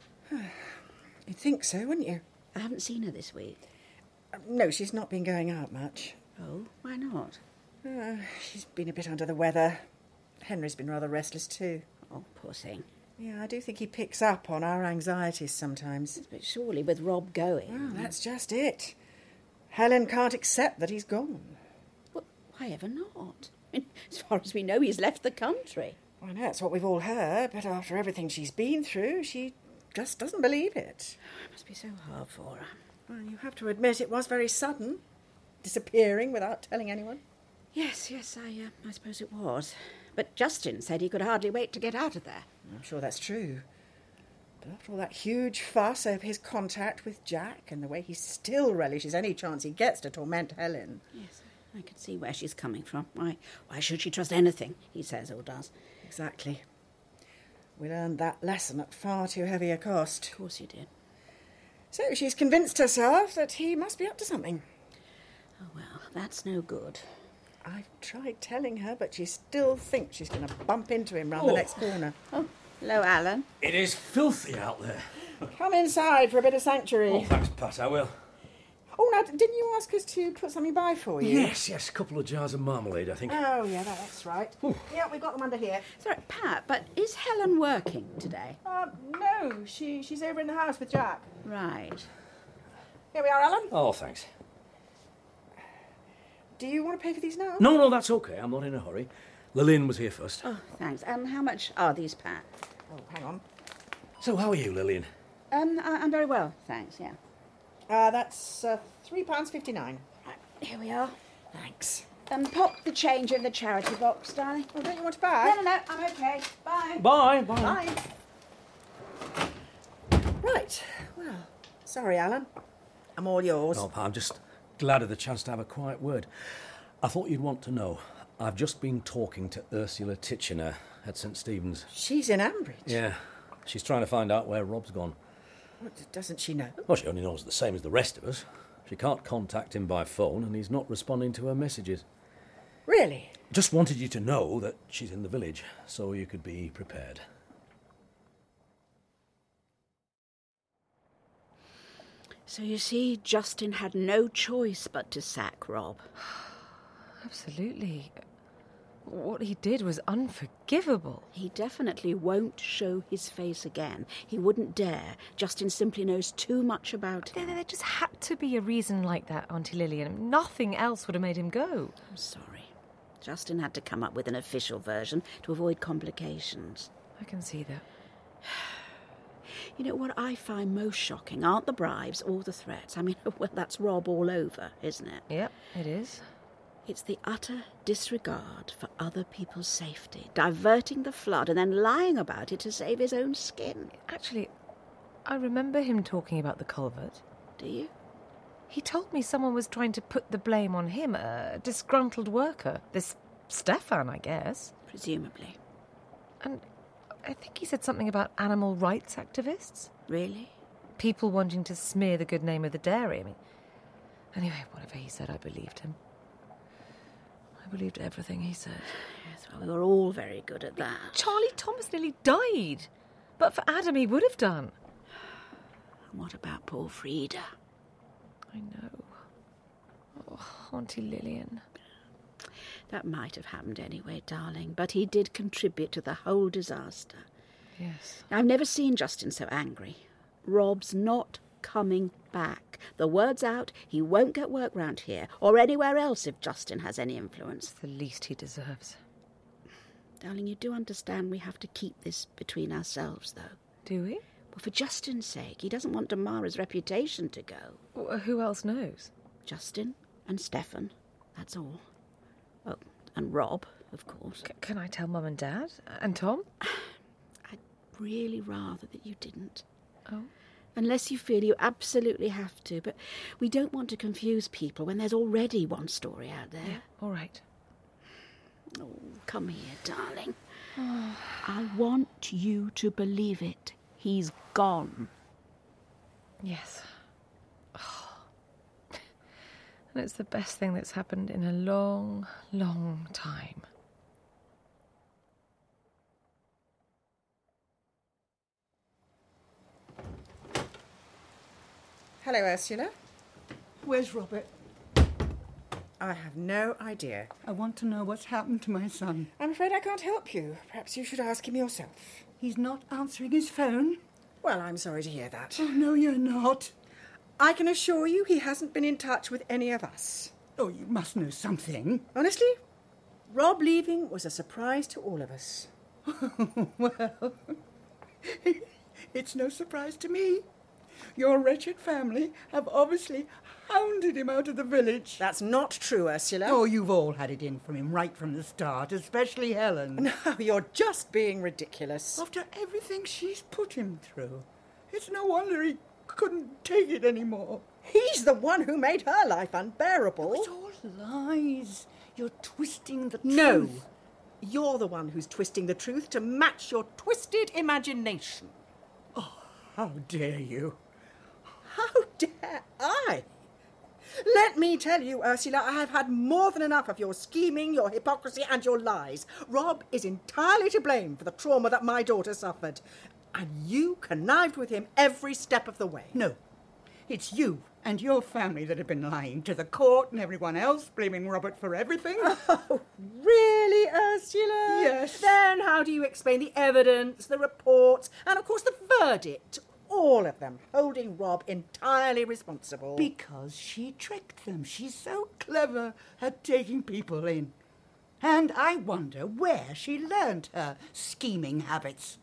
You'd think so, wouldn't you? I haven't seen her this week. Uh, no, she's not been going out much. Oh, why not? Uh, she's been a bit under the weather. Henry's been rather restless too. Oh, poor thing. Yeah, I do think he picks up on our anxieties sometimes. But surely with Rob going... Well, that's just it. Helen can't accept that he's gone. Well, why ever not? I mean, as far as we know, he's left the country. I know, that's what we've all heard, but after everything she's been through, she just doesn't believe it. It must be so hard for her. Well, you have to admit it was very sudden, disappearing without telling anyone. Yes, yes, I, uh, I suppose it was. But Justin said he could hardly wait to get out of there. I'm sure that's true. But after all that huge fuss over his contact with Jack and the way he still relishes any chance he gets to torment Helen. Yes, I can see where she's coming from. Why, why should she trust anything he says or does? Exactly. We learned that lesson at far too heavy a cost. Of course you did. So she's convinced herself that he must be up to something. Oh, well, that's no good. I've tried telling her, but she still thinks she's going to bump into him round Oh. the next corner. Oh, hello, Alan. It is filthy out there. Come inside for a bit of sanctuary. Oh, thanks, Pat, I will. Oh, now, didn't you ask us to put something by for you? Yes, yes, a couple of jars of marmalade, I think. Oh, yeah, that- that's right. Yeah, we've got them under here. Sorry, Pat, but is Helen working today? Uh, no, she, she's over in the house with Jack. Right. Here we are, Alan. Oh, thanks. Do you want to pay for these now? No, no, that's okay. I'm not in a hurry. Lillian was here first. Oh, thanks. Um, how much are these, Pat? Oh, hang on. So how are you, Lillian? Um, I- I'm very well, thanks, yeah. Uh, that's uh, three pounds fifty-nine. Right, here we are. Thanks. Um, pop the change in the charity box, darling. Oh, don't you want a bag? No, no, no, I'm okay. Bye. Bye, bye. Bye. Right. Well, sorry, Alan. I'm all yours. Oh, I'm just glad of the chance to have a quiet word. I thought you'd want to know. I've just been talking to Ursula Titchener at St Stephen's. She's in Ambridge. Yeah. She's trying to find out where Rob's gone. What, doesn't she know? Well, she only knows the same as the rest of us. She can't contact him by phone, and he's not responding to her messages. Really? Just wanted you to know that she's in the village, so you could be prepared. So you see, Justin had no choice but to sack Rob. Absolutely. What he did was unforgivable. He definitely won't show his face again. He wouldn't dare. Justin simply knows too much about him. There, there just had to be a reason like that, Auntie Lillian. Nothing else would have made him go. I'm sorry. Justin had to come up with an official version to avoid complications. I can see that. You know, what I find most shocking aren't the bribes or the threats. I mean, well, that's Rob all over, isn't it? Yep, it is. It's the utter disregard for other people's safety, diverting the flood and then lying about it to save his own skin. Actually, I remember him talking about the culvert. Do you? He told me someone was trying to put the blame on him, a disgruntled worker. This Stefan, I guess. Presumably. And I think he said something about animal rights activists. Really? people wanting to smear the good name of the dairy. I mean, anyway, whatever he said, I believed him. I believed everything he said. Yes, well, we were all very good at that. Charlie Thomas nearly died. But for Adam, he would have done. And what about poor Frida? I know. Oh, Auntie Lillian. That might have happened anyway, darling, but he did contribute to the whole disaster. Yes. I've never seen Justin so angry. Rob's not coming back. The word's out, he won't get work round here or anywhere else if Justin has any influence. It's the least he deserves. Darling, you do understand we have to keep this between ourselves, though. Do we? Well, for Justin's sake, he doesn't want Damara's reputation to go. Well, who else knows? Justin and Stefan, that's all. Oh, and Rob, of course. C- can I tell Mum and Dad? And Tom? I'd really rather that you didn't. Oh? Unless you feel you absolutely have to, but we don't want to confuse people when there's already one story out there. Yeah, all right. Oh, come here, darling. I want you to believe it. He's gone. Yes. Oh. And it's the best thing that's happened in a long, long time. Hello, Ursula. Where's Robert? I have no idea. I want to know what's happened to my son. I'm afraid I can't help you. Perhaps you should ask him yourself. He's not answering his phone? Well, I'm sorry to hear that. Oh, no, you're not. I can assure you he hasn't been in touch with any of us. Oh, you must know something. Honestly, Rob leaving was a surprise to all of us. Well, it's no surprise to me. Your wretched family have obviously hounded him out of the village. That's not true, Ursula. Oh, you've all had it in from him right from the start, especially Helen. No, you're just being ridiculous. After everything she's put him through, it's no wonder he couldn't take it anymore. He's the one who made her life unbearable. It's all lies. You're twisting the truth. No, you're the one who's twisting the truth to match your twisted imagination. Oh, how dare you? How dare I? Let me tell you, Ursula, I have had more than enough of your scheming, your hypocrisy and your lies. Rob is entirely to blame for the trauma that my daughter suffered. And you connived with him every step of the way. No, it's you and your family that have been lying to the court and everyone else, blaming Robert for everything. Oh, really, Ursula? Yes. Then how do you explain the evidence, the reports, and of course the verdict? All of them holding Rob entirely responsible. Because she tricked them. She's so clever at taking people in. And I wonder where she learned her scheming habits.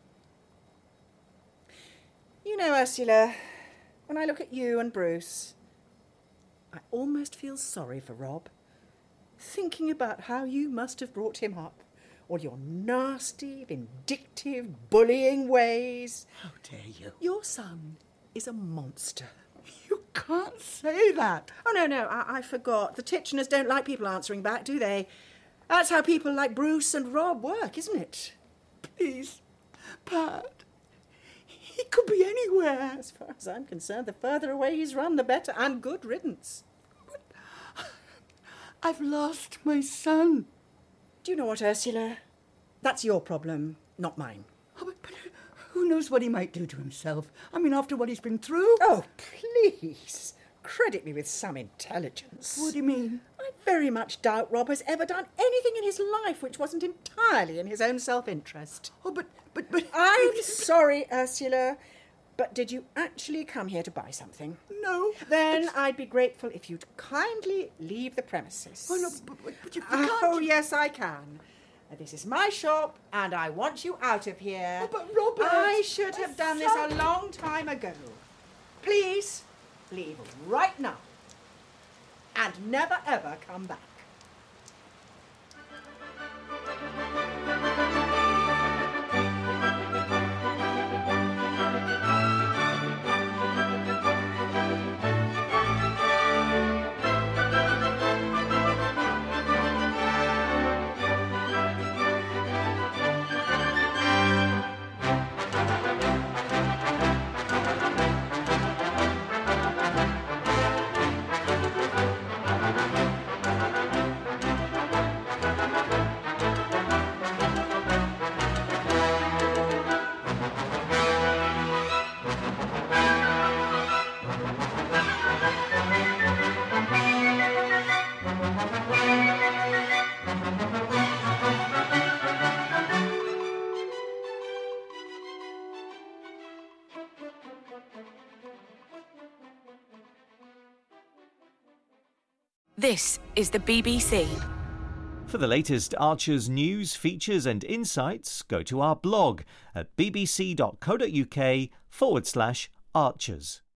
You know, Ursula, when I look at you and Bruce, I almost feel sorry for Rob. Thinking about how you must have brought him up. All your nasty, vindictive, bullying ways. How dare you? Your son is a monster. You can't say that. Oh, no, no, I, I forgot. The Titcheners don't like people answering back, do they? That's how people like Bruce and Rob work, isn't it? Please, Pat. He could be anywhere. As far as I'm concerned, the further away he's run, the better, and good riddance. But I've lost my son. Do you know what, Ursula? That's your problem, not mine. Oh, but, but who knows what he might do to himself? I mean, after what he's been through. Oh, please. Credit me with some intelligence. What do you mean? I very much doubt Rob has ever done anything in his life which wasn't entirely in his own self-interest. Oh, but, but, but... I'm sorry, Ursula, but did you actually come here to buy something? No. Then I'd be grateful if you'd kindly leave the premises. Oh, no, but, but, but you, you can't... Oh, yes, I can. This is my shop, and I want you out of here. Oh, but Robert... I should have done this a long time ago. Please, leave right now. And never, ever come back. This is the B B C. For the latest Archers news, features and insights, go to our blog at bbc.co.uk forward slash Archers.